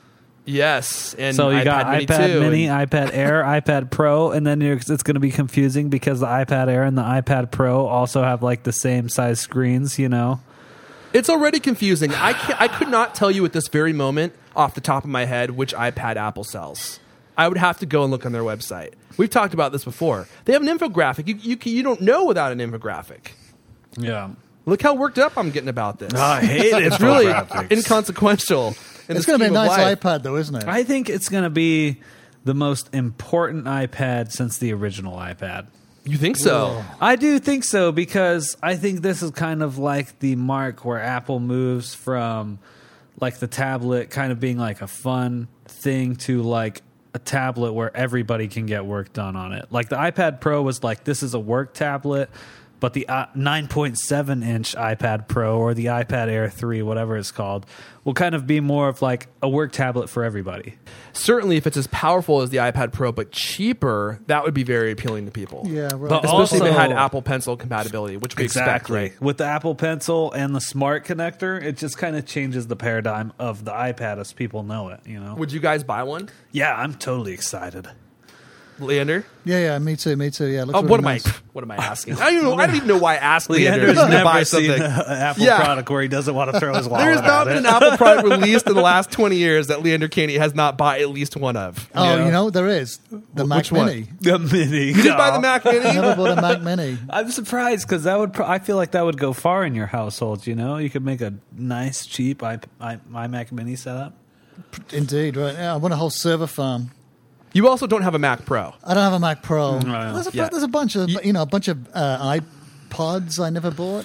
Yes, and So you iPad got Mini iPad too, Mini, and- iPad Air, iPad Pro, and then you're, it's going to be confusing because the iPad Air and the iPad Pro also have like the same size screens, you know? It's already confusing. I can't, I could not tell you at this very moment off the top of my head which iPad Apple sells. I would have to go and look on their website. We've talked about this before. They have an infographic. You you, can- you don't know without an infographic. Yeah. Look how worked up I'm getting about this. I hate it. It's really inconsequential. in It's the going to be a scheme of nice life. iPad, though, isn't it? I think it's going to be the most important iPad since the original iPad. You think so? I do think so because I think this is kind of like the mark where Apple moves from like the tablet kind of being like a fun thing to like a tablet where everybody can get work done on it. Like the iPad Pro was like, this is a work tablet, but the uh, nine point seven inch iPad Pro or the iPad Air three, whatever it's called, will kind of be more of like a work tablet for everybody. Certainly, if it's as powerful as the iPad Pro but cheaper, that would be very appealing to people. Yeah, right. But Especially if it had also- Apple Pencil compatibility, which we Exactly. expect. With the Apple Pencil and the Smart Connector, it just kind of changes the paradigm of the iPad as people know it, you know? Would you guys buy one? Yeah, I'm totally excited. Leander? Yeah, yeah, me too, me too. Yeah, it looks Oh, really what am nice. I? What am I asking? I don't, know, I don't even know why I asked Leander Leander's to never buy seen something. an Apple Yeah. product where he doesn't want to throw his wallet There's not at been it. an Apple product released in the last twenty years that Leander Caney has not bought at least one of. Oh, Yeah. you know, there is. The Mac which one? Mini. The Mini. You did buy the Mac I Mini? never bought a Mac Mini. I'm surprised because that would. Pro- I feel like that would go far in your household. You know, you could make a nice, cheap i i iMac Mini setup. Indeed, right. Yeah, I want a whole server farm. You also don't have a Mac Pro. I don't have a Mac Pro. Right. There's, a, Yeah. there's a bunch of, you know, a bunch of uh, iPods I never bought.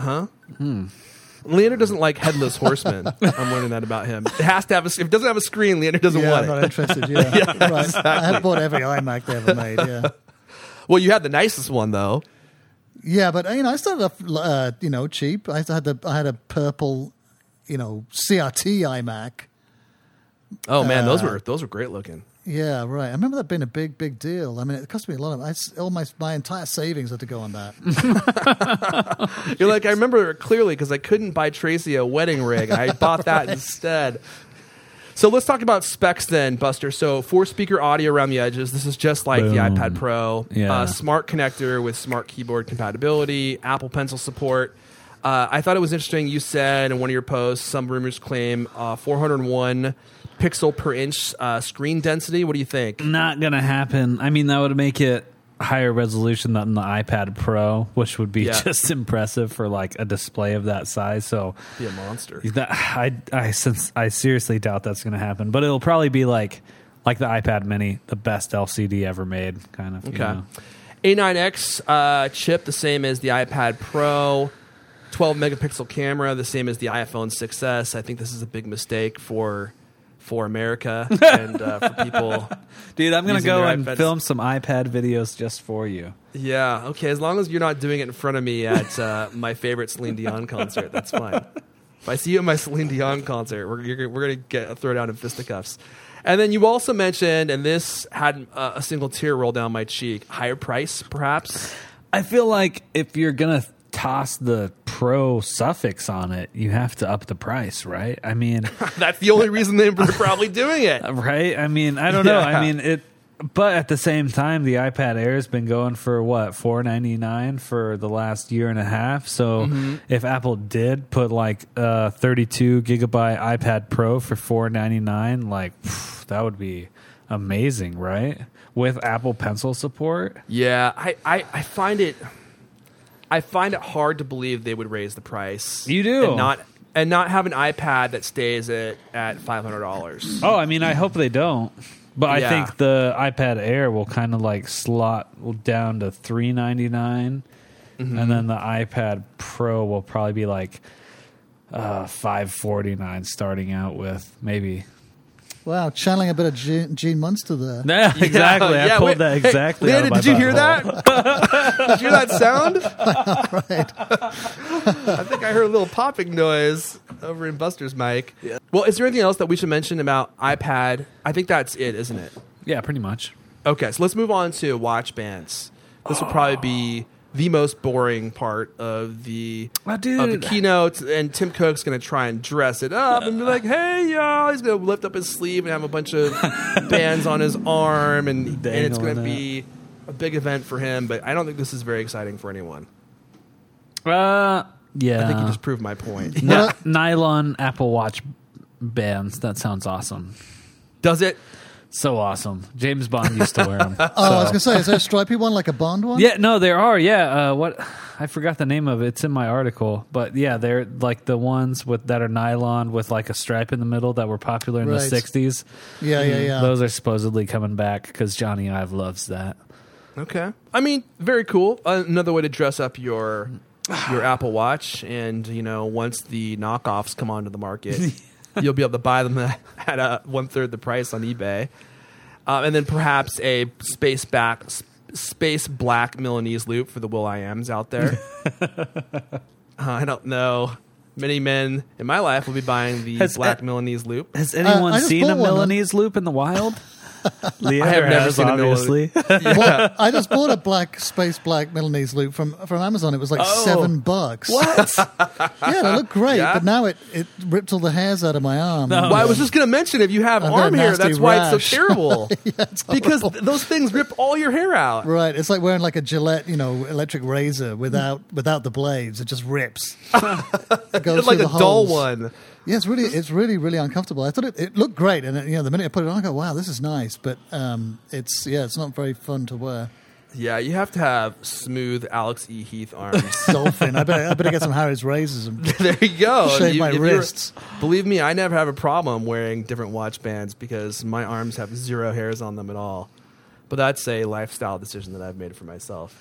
Leander doesn't like headless horsemen. I'm learning that about him. It has to have a, if it doesn't have a screen, Leander doesn't Yeah, want I'm not it. interested. Yeah, right. I have bought every iMac they ever made. Yeah, Well, you had the nicest one though. yeah, but you know, I started off, uh, you know, cheap. I had the, I had a purple, you know, C R T iMac. Oh man, those Uh, were those were great looking. Yeah, right. I remember that being a big, big deal. I mean, it cost me a lot of. I, all my my entire savings had to go on that. You're like, I remember it clearly because I couldn't buy Tracy a wedding ring. I bought that instead. So let's talk about specs then, Buster. So four speaker audio around the edges. This is just like the Boom. iPad Pro. Yeah. Uh, smart connector with smart keyboard compatibility, Apple Pencil support. Uh, I thought it was interesting. You said in one of your posts, some rumors claim uh, four hundred one pixel per inch uh, screen density. What do you think? Not gonna happen. I mean, that would make it higher resolution than the iPad Pro, which would be Yeah. just impressive for like a display of that size. So Be a monster. that I I since I seriously doubt that's gonna happen. But it'll probably be like like the iPad Mini, the best L C D ever made, kind of. you Okay. know. A nine X uh, chip, the same as the iPad Pro. twelve megapixel camera, the same as the iPhone six S. I think this is a big mistake for for America and uh, for people. Dude, I'm gonna Using go their and iPads. film some iPad videos just for you. Yeah, okay. As long as you're not doing it in front of me at uh, my favorite Celine Dion concert, that's fine. If I see you at my Celine Dion concert, we're you're, we're gonna get throw down in fisticuffs. And then you also mentioned, and this had uh, a single tear roll down my cheek. Higher price, perhaps. I feel like if you're gonna t- toss the Pro suffix on it, you have to up the price, right? I mean, That's the only reason they're probably doing it. right? I mean, I don't know. Yeah. I mean, it. But at the same time, the iPad Air has been going for what four ninety-nine for the last year and a half. So Mm-hmm. if Apple did put like a thirty-two gigabyte iPad Pro for four ninety-nine, like phew, that would be amazing, right? With Apple Pencil support. Yeah, I, I, I find it I find it hard to believe they would raise the price. You do. and not and not have an iPad that stays at at five hundred dollars. Oh, I mean, I hope they don't. But I Yeah. think the iPad Air will kind of like slot down to three ninety-nine, Mm-hmm. and then the iPad Pro will probably be like uh, five forty-nine starting out with, maybe. Wow, channeling a bit of Gene, Gene Munster there. Yeah, exactly. I yeah, pulled wait, that hey, exactly. out Leander, of my did you hear butthole. that? Did you hear that sound? Right. I think I heard a little popping noise over in Buster's mic. Well, is there anything else that we should mention about iPad? I think that's it, isn't it? Yeah, pretty much. Okay, so let's move on to watch bands. This will probably be the most boring part of the Oh, of the dude. keynote, and Tim Cook's going to try and dress it up and be like, "Hey, y'all!" He's going to lift up his sleeve and have a bunch of bands on his arm, and, and it's going to Dangling be a big event for him. But I don't think this is very exciting for anyone. Uh, yeah. I think you just proved my point. Ni- nylon Apple Watch bands. That sounds awesome. Does it? So awesome. James Bond used to wear them. Oh, I was going to say, is there a stripy one like a Bond one? Yeah, no, there are. Yeah, uh, what I forgot the name of it. It's in my article, but yeah, they're like the ones with that are nylon with like a stripe in the middle that were popular in the Right. sixties. Yeah, yeah, yeah. Those are supposedly coming back because Johnny Ive loves that. Okay. I mean, very cool. Uh, another way to dress up your your Apple Watch, and you know, once the knockoffs come onto the market, you'll be able to buy them at a one third the price on eBay, uh, and then perhaps a space back space black Milanese loop for the Will I Ams out there. uh, I don't know. Many men in my life will be buying the Has black that- Milanese loop. Has anyone I just seen a bought one. Milanese loop in the wild? Leander I have never has, seen a obviously. Well, I just bought a black space black Milanese loop from from Amazon. It was like Oh. seven bucks. What? Yeah, they look great, Yeah? but now it, it ripped all the hairs out of my arm. No. Well, I was just going to mention, if you have I've got arm a hair, nasty that's why rash. it's so terrible. Yeah, it's because horrible. th- those things rip all your hair out. Right, it's like wearing like a Gillette, you know, electric razor without without the blades. It just rips. It goes It's like through a the dull holes. one. Yeah, it's really, it's really, really uncomfortable. I thought it, it looked great, and it, you know, the minute I put it on, I go, "Wow, this is nice." But um, it's yeah, it's not very fun to wear. Yeah, you have to have smooth Alex E. Heath arms. Dolphin. I better, I better get some Harry's razors and There you go. shave You- my if you're- wrists. Believe me, I never have a problem wearing different watch bands because my arms have zero hairs on them at all. But that's a lifestyle decision that I've made for myself.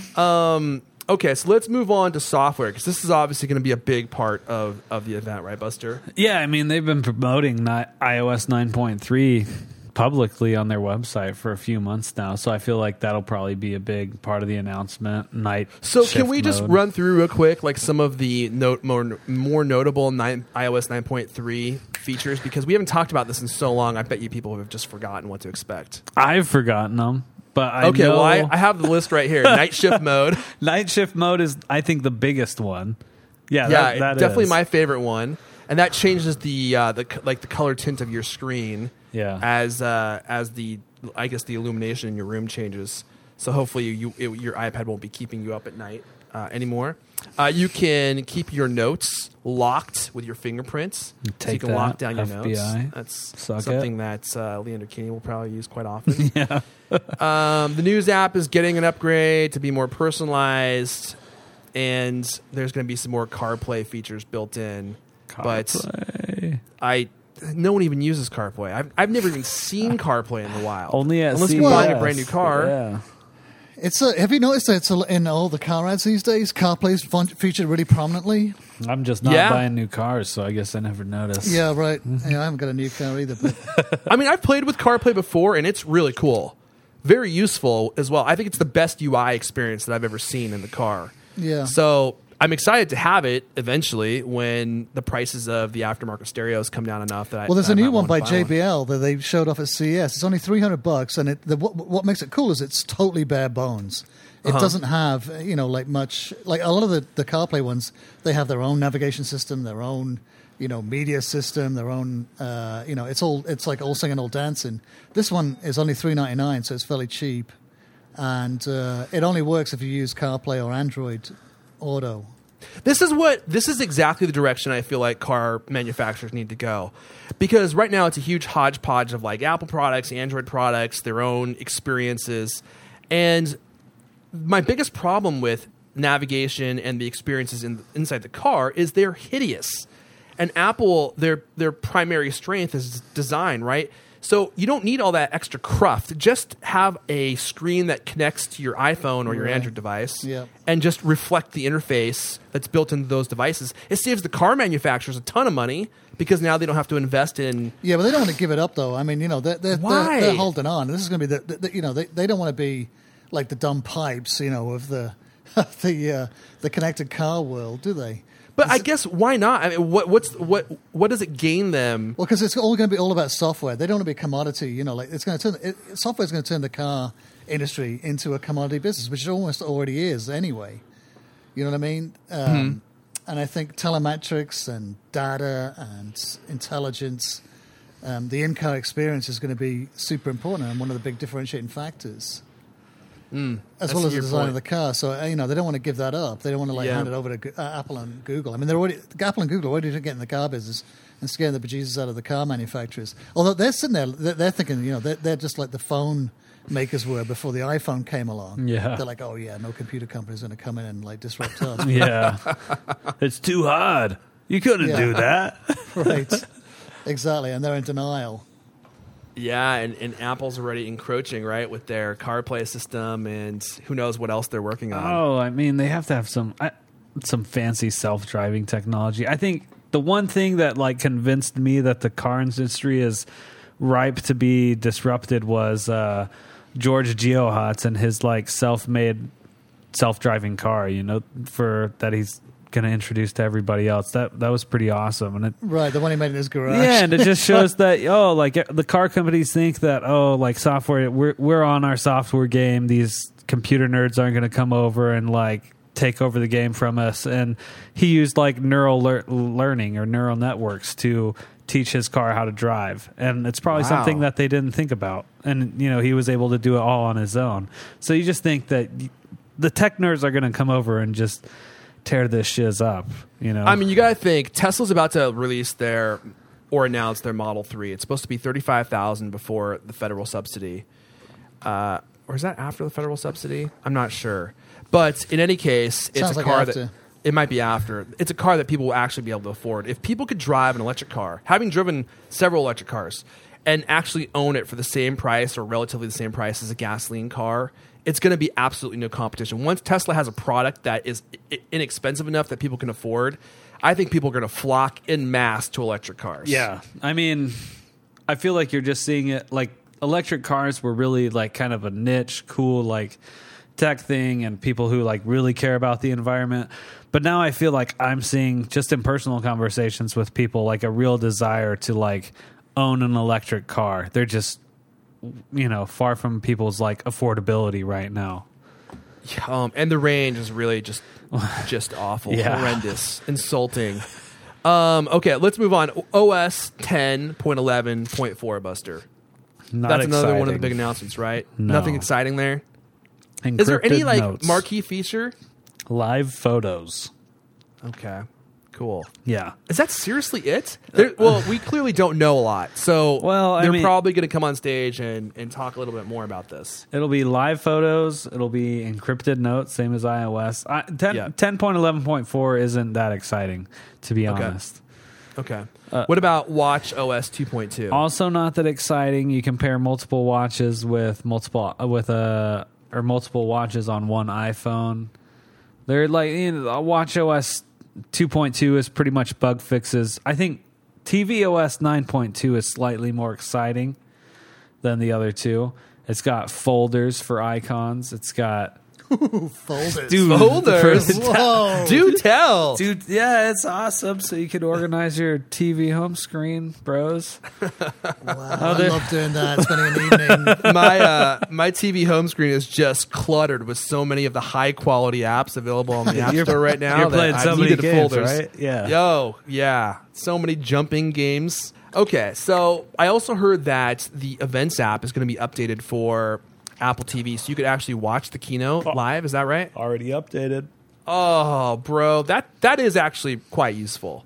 um, okay, so let's move on to software, because this is obviously going to be a big part of, of the event, right, Buster? Yeah, I mean, they've been promoting ni- iOS nine point three publicly on their website for a few months now, so I feel like that'll probably be a big part of the announcement. Night. So shift can we just mode. run through real quick, like some of the note, more more notable nine, iOS nine point three features, because we haven't talked about this in so long. I bet you people have just forgotten what to expect. I've forgotten them, but I Okay, know well, I, I have the list right here. Night shift mode. night shift mode is, I think, the biggest one. Yeah, Yeah, that, that definitely is. my favorite one, and that changes the uh, the c- like the color tint of your screen. Yeah. As uh, as the I guess the illumination in your room changes. So hopefully you, it, your iPad won't be keeping you up at night uh, anymore. Uh, you can keep your notes locked with your fingerprints. So you Take can that, lock down your F B I. notes. That's Suck something that uh, Leander Kinney will probably use quite often. Yeah. Um, the News app is getting an upgrade to be more personalized, and there's going to be some more CarPlay features built in. But CarPlay. I, no one even uses CarPlay. I've, I've never even seen CarPlay in the wild. Only at unless C you're V S. buying a brand new car. Yeah. It's a, have you noticed that it's a, in all the car ads these days? CarPlay's fun, featured really prominently. I'm just not Yeah. buying new cars, so I guess I never noticed. Yeah, right. Yeah, I haven't got a new car either. But I mean, I've played with CarPlay before, and it's really cool. Very useful as well. I think it's the best U I experience that I've ever seen in the car. yeah, So I'm excited to have it eventually when the prices of the aftermarket stereos come down enough that I Well, there's that a I new might one by want to buy J B L that they showed off at C E S. It's only three hundred bucks, and it, the, what, what makes it cool is it's totally bare bones. It Uh-huh. doesn't have, you know, like much, like a lot of the, the CarPlay ones, they have their own navigation system, their own, you know, media system, their own, uh, you know, it's all, it's like all singing, all dancing. This one is only three ninety-nine, so it's fairly cheap. And uh, it only works if you use CarPlay or Android Auto. This is what this is exactly the direction I feel like car manufacturers need to go, because right now it's a huge hodgepodge of like Apple products, Android products, their own experiences, and my biggest problem with navigation and the experiences in, inside the car is they're hideous. And Apple, their their primary strength is design, right? So you don't need all that extra cruft. Just have a screen that connects to your iPhone or your Right. Android device Yep. and just reflect the interface that's built into those devices. It saves the car manufacturers a ton of money because now they don't have to invest in... Yeah, but they don't want to give it up, though. I mean, you know, they're, they're, Why? they're, they're holding on. This is going to be, the, the, the, you know, they, they don't want to be like the dumb pipes, you know, of the the uh, the connected car world, do they? But I guess why not? I mean, what what's what what does it gain them? Well, because it's all going to be all about software. They don't want to be a commodity. You know, like it's going to turn it, software is going to turn the car industry into a commodity business, which it almost already is anyway. You know what I mean? Um, Mm-hmm. And I think telemetrics and data and intelligence, um, the in-car experience is going to be super important and one of the big differentiating factors. Mm, As well that's as the your design point. of the car, so uh, you know they don't want to give that up. They don't want to like Yeah. hand it over to Go- uh, Apple and Google. I mean, they're already Apple and Google are already getting in the car business and scaring the bejesus out of the car manufacturers. Although they're sitting there, they're, they're thinking, you know, they're, they're just like the phone makers were before the iPhone came along. Yeah. They're like, oh yeah, no computer company's going to come in and like disrupt us. Yeah. It's too hard. You couldn't Yeah. do that. Right, exactly, and they're in denial. Yeah, and, and Apple's already encroaching, right, with their CarPlay system, and who knows what else they're working on. Oh, I mean, they have to have some I, some fancy self-driving technology. I think the one thing that like convinced me that the car industry is ripe to be disrupted was uh, George Geohotz and his like self-made self-driving car. You know, for that he's going to introduce to everybody else. That that was pretty awesome, and it Right, the one he made in his garage. yeah, and it just shows that oh, like the car companies think that oh, like software, we're we're on our software game. These computer nerds aren't going to come over and like take over the game from us. And he used like neural lear- learning or neural networks to teach his car how to drive, and it's probably Wow. something that they didn't think about. And you know, he was able to do it all on his own. So you just think that the tech nerds are going to come over and just tear this shiz up, you know. I mean, you got to think Tesla's about to release their or announce their Model three. It's supposed to be thirty-five thousand dollars before the federal subsidy. Uh, or is that after the federal subsidy? I'm not sure. But in any case, it's Sounds a like car after. that it might be after. It's a car that people will actually be able to afford. If people could drive an electric car, having driven several electric cars, and actually own it for the same price or relatively the same price as a gasoline car, it's going to be absolutely no competition. Once Tesla has a product that is i- inexpensive enough that people can afford, I think people are going to flock en masse to electric cars. Yeah. I mean, I feel like you're just seeing it like electric cars were really like kind of a niche, cool, like tech thing and people who like really care about the environment. But now I feel like I'm seeing just in personal conversations with people like a real desire to like own an electric car. They're just, you know, far from people's like affordability right now. Um, and the range is really just just awful, Yeah. horrendous, insulting. Um, okay, let's move on. O S ten point eleven point four, Buster. Not That's another one of the exciting. big announcements, right? No. Nothing exciting there. Is there any Encrypted like notes. marquee feature? live photos? Okay, cool. Yeah. Is that seriously it? There, well, we clearly don't know a lot, so Well, I they're mean- probably going to come on stage and, and talk a little bit more about this. It'll be live photos. It'll be encrypted notes, same as iOS. I, ten, Yeah. ten point eleven point four isn't that exciting, to be Okay. honest. Okay. Uh, what about Watch O S two point two? Also, not that exciting. You compare multiple watches with multiple uh, with a or multiple watches on one iPhone. They're like you know, Watch O S two point two is pretty much bug fixes. I think T V O S nine point two is slightly more exciting than the other two. It's got folders for icons. It's got Folders. Dude, Folders. Whoa. Do tell. Dude, yeah, it's awesome. So you can organize your T V home screen, bros. Wow, Oh, I there- love doing that. Spending an evening. my uh, my T V home screen is just cluttered with so many of the high quality apps available on the App You're- Store right now. you're that playing I so many needed games, folders. right? Yeah. Yo, yeah, so many jumping games. Okay, so I also heard that the Events app is going to be updated for Apple T V, so you could actually watch the keynote live. Is that right? Already updated. Oh, bro, that that is actually quite useful.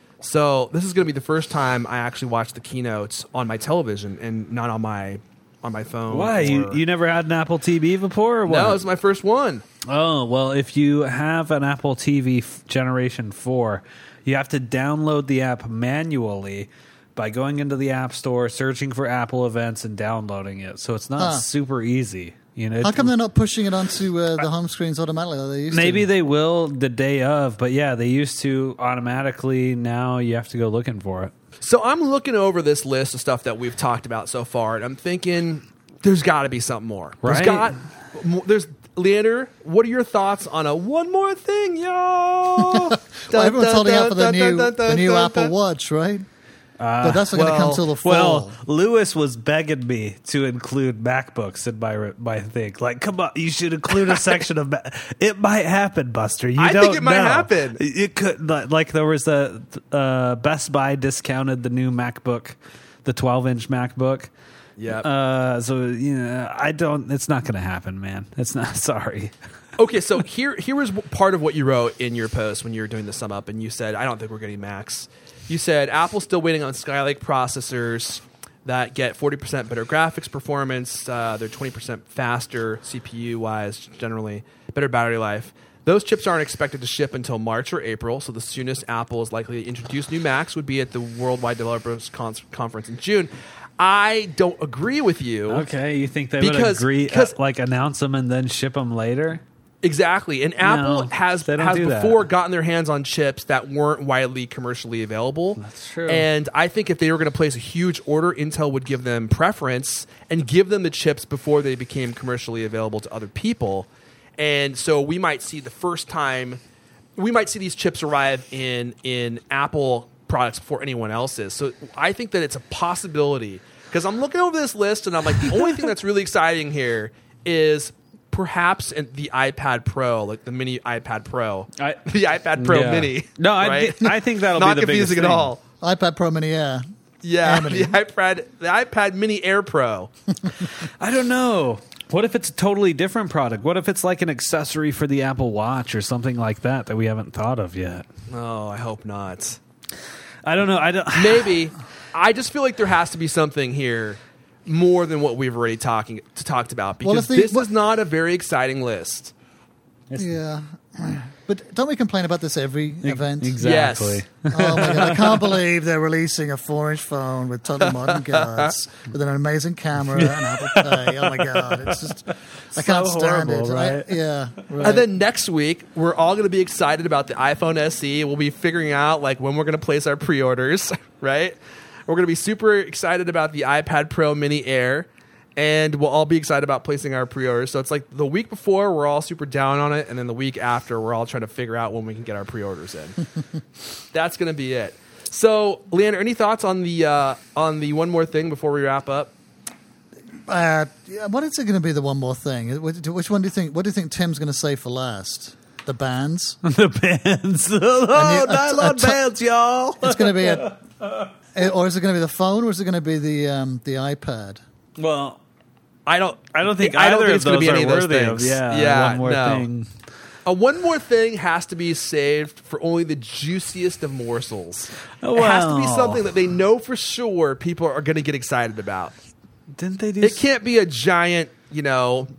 So this is going to be the first time I actually watch the keynotes on my television and not on my on my phone. Why? You, or- you never had an Apple T V before or what? No, it's my first one. Oh, well, if you have an Apple T V f- Generation four, you have to download the app manually by going into the App Store, searching for Apple Events, and downloading it. So it's not Huh. super easy. You know, How come they're not pushing it onto uh, the home screens automatically like they used maybe to? they will the day of, but yeah, they used to automatically. Now you have to go looking for it. So I'm looking over this list of stuff that we've talked about so far, and I'm thinking there's got to be something more. There's Right? got mo- there's Leander. What are your thoughts on a one more thing, yo? Well, everyone's holding out for the new the new Apple Watch, right? but that's not going to well- come till the fall. Well, Lewis was begging me to include MacBooks in my my thing. Like, come on, you should include a section of. Ma- it might happen, Buster. You I don't think it might know. happen. It could. Like, like there was a uh, Best Buy discounted the new MacBook, the twelve inch MacBook. Yep. Uh, so you know, I don't. It's not going to happen, man. It's not. Sorry. Okay, so here here was part of what you wrote in your post when you were doing the sum up, and you said, I don't think we're getting Macs. You said Apple's still waiting on Skylake processors that get forty percent better graphics performance. Uh, they're twenty percent faster C P U-wise, generally. Better battery life. Those chips aren't expected to ship until March or April, so the soonest Apple is likely to introduce new Macs would be at the Worldwide Developers Con- Conference in June. I don't agree with you. Okay, you think they Because- would agree, uh, because- like announce them and then ship them later? Exactly. And Apple No, has, they don't has do that. before gotten their hands on chips that weren't widely commercially available. That's true. And I think if they were going to place a huge order, Intel would give them preference and give them the chips before they became commercially available to other people. And so we might see the first time, we might see these chips arrive in, in Apple products before anyone else's. So I think that it's a possibility. Because I'm looking over this list and I'm like, the only thing that's really exciting here is perhaps in the iPad Pro, like the mini iPad Pro, I- the iPad Pro Yeah. Mini. No, I, right? thi- I think that'll Not be the biggest confusing at thing. all. iPad Pro Mini Air. Yeah, Air Mini. the iPad, the iPad Mini Air Pro. I don't know. What if it's a totally different product? What if it's like an accessory for the Apple Watch or something like that that we haven't thought of yet? Oh, I hope not. I don't know. I don't. Maybe. I just feel like there has to be something here more than what we've already talking talked about because Well, if the- this what- is not a very exciting list. Yeah. But don't we complain about this every event? Exactly. Yes. Oh my god! I can't believe they're releasing a four-inch phone with totally modern guards, with an amazing camera and Apple Pay. Oh my god! It's just I can't So stand horrible, it. I- right? yeah. Right. And then next week, we're all going to be excited about the iPhone S E. We'll be figuring out like when we're going to place our pre-orders, right? We're going to be super excited about the iPad Pro Mini Air, and we'll all be excited about placing our pre-orders. So it's like the week before, we're all super down on it, and then the week after, we're all trying to figure out when we can get our pre-orders in. That's going to be it. So, Leander, any thoughts on the uh, on the one more thing before we wrap up? Uh, yeah, what is it going to be? The one more thing. Which which one do you think? What do you think Tim's going to say for last? The bands. the bands. Oh, a- nylon a t- bands, y'all. It's going to be a. Or is it going to be the phone, or is it going to be the um, the iPad? Well, I don't. I don't think I either don't think of it's gonna those be are any of those worthy of. things. Yeah, Yeah, one more no. thing. A one more thing has to be saved for only the juiciest of morsels. Oh, It has to be well. something that they know for sure people are going to get excited about. Didn't they do? It can't be a giant, you know.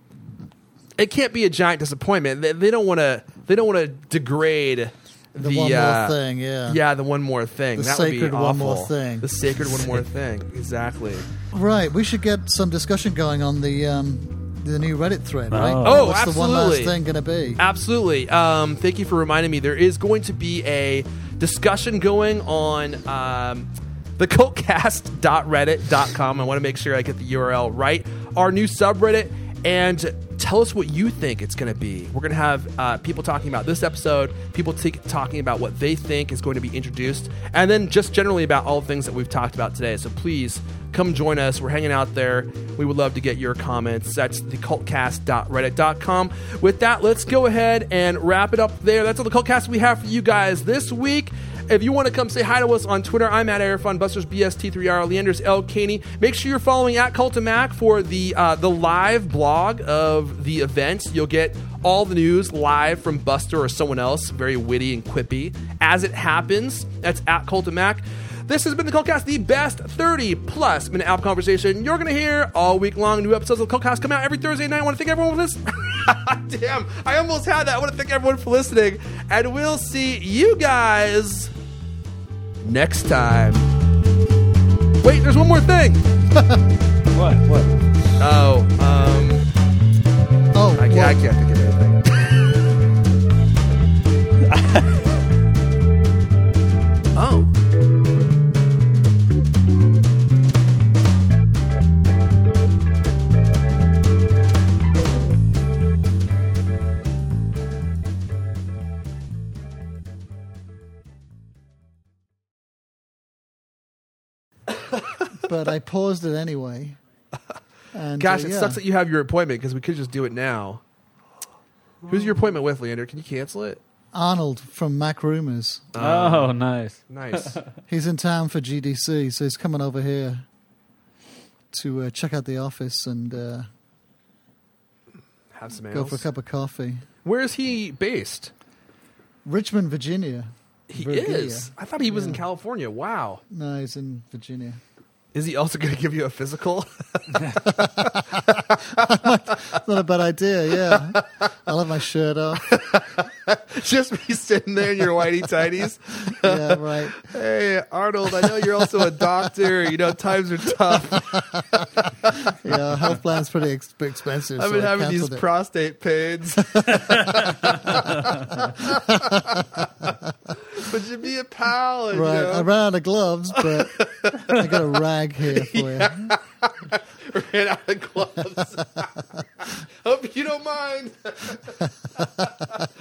It can't be a giant disappointment. They, they don't want to. They don't want to degrade The, the, one more uh, thing. Yeah. Yeah, the one more thing. The that would be sacred awful. one more thing. The sacred one more thing. Exactly. Right. We should get some discussion going on the um, the new Reddit thread. Right. Oh. Oh, What's the one last absolutely. thing going to be? Absolutely. Um, thank you for reminding me. There is going to be a discussion going on um, the cultcast dot reddit dot com. I want to make sure I get the U R L right. Our new subreddit. And tell us what you think it's going to be. We're going to have uh, people talking about this episode, people t- talking about what they think is going to be introduced, and then just generally about all the things that we've talked about today. So please come join us. We're hanging out there. We would love to get your comments. That's the cultcast dot reddit dot com. With that, let's go ahead and wrap it up there. That's all the Cultcast we have for you guys this week. If you want to come say hi to us on Twitter, I'm at Airfun, Buster's B S T three R, Leander's L. Caney. Make sure you're following at Cult of Mac for the uh, the live blog of the events. You'll get all the news live from Buster or someone else, very witty and quippy, as it happens. That's at Cult of Mac. This has been the Cultcast, the best thirty-plus minute Apple conversation you're going to hear all week long. New episodes of the Cultcast come out every Thursday night. I want to thank everyone for this. Damn, I almost had that. I want to thank everyone for listening. And we'll see you guys next time. Wait, there's one more thing. What? What? Oh, um... Oh, I can't, well, I can't think of anything. Oh. but I paused it anyway. And, Gosh, uh, it yeah. sucks that you have your appointment because we could just do it now. Who's your appointment with, Leander? Can you cancel it? Arnold from Mac Rumors. Oh, nice. Nice. He's in town for G D C, so he's coming over here to uh, check out the office and uh, Have some go ales. for a cup of coffee. Where is he based? Richmond, Virginia. He Virginia. is. I thought he was in Yeah. California. Wow. No, he's in Virginia. Is he also going to give you a physical? Not a bad idea, yeah. I'll have my shirt off. Just be sitting there in your whitey tighties. Yeah, right. Hey, Arnold, I know you're also a doctor. You know, times are tough. Yeah, health plan's pretty ex- expensive. I've so been I having these cancelled it. prostate pains. Would you be a pal? And, Right, you know, I ran out of gloves, but I got a rag here for you. ran out of gloves. Hope you don't mind.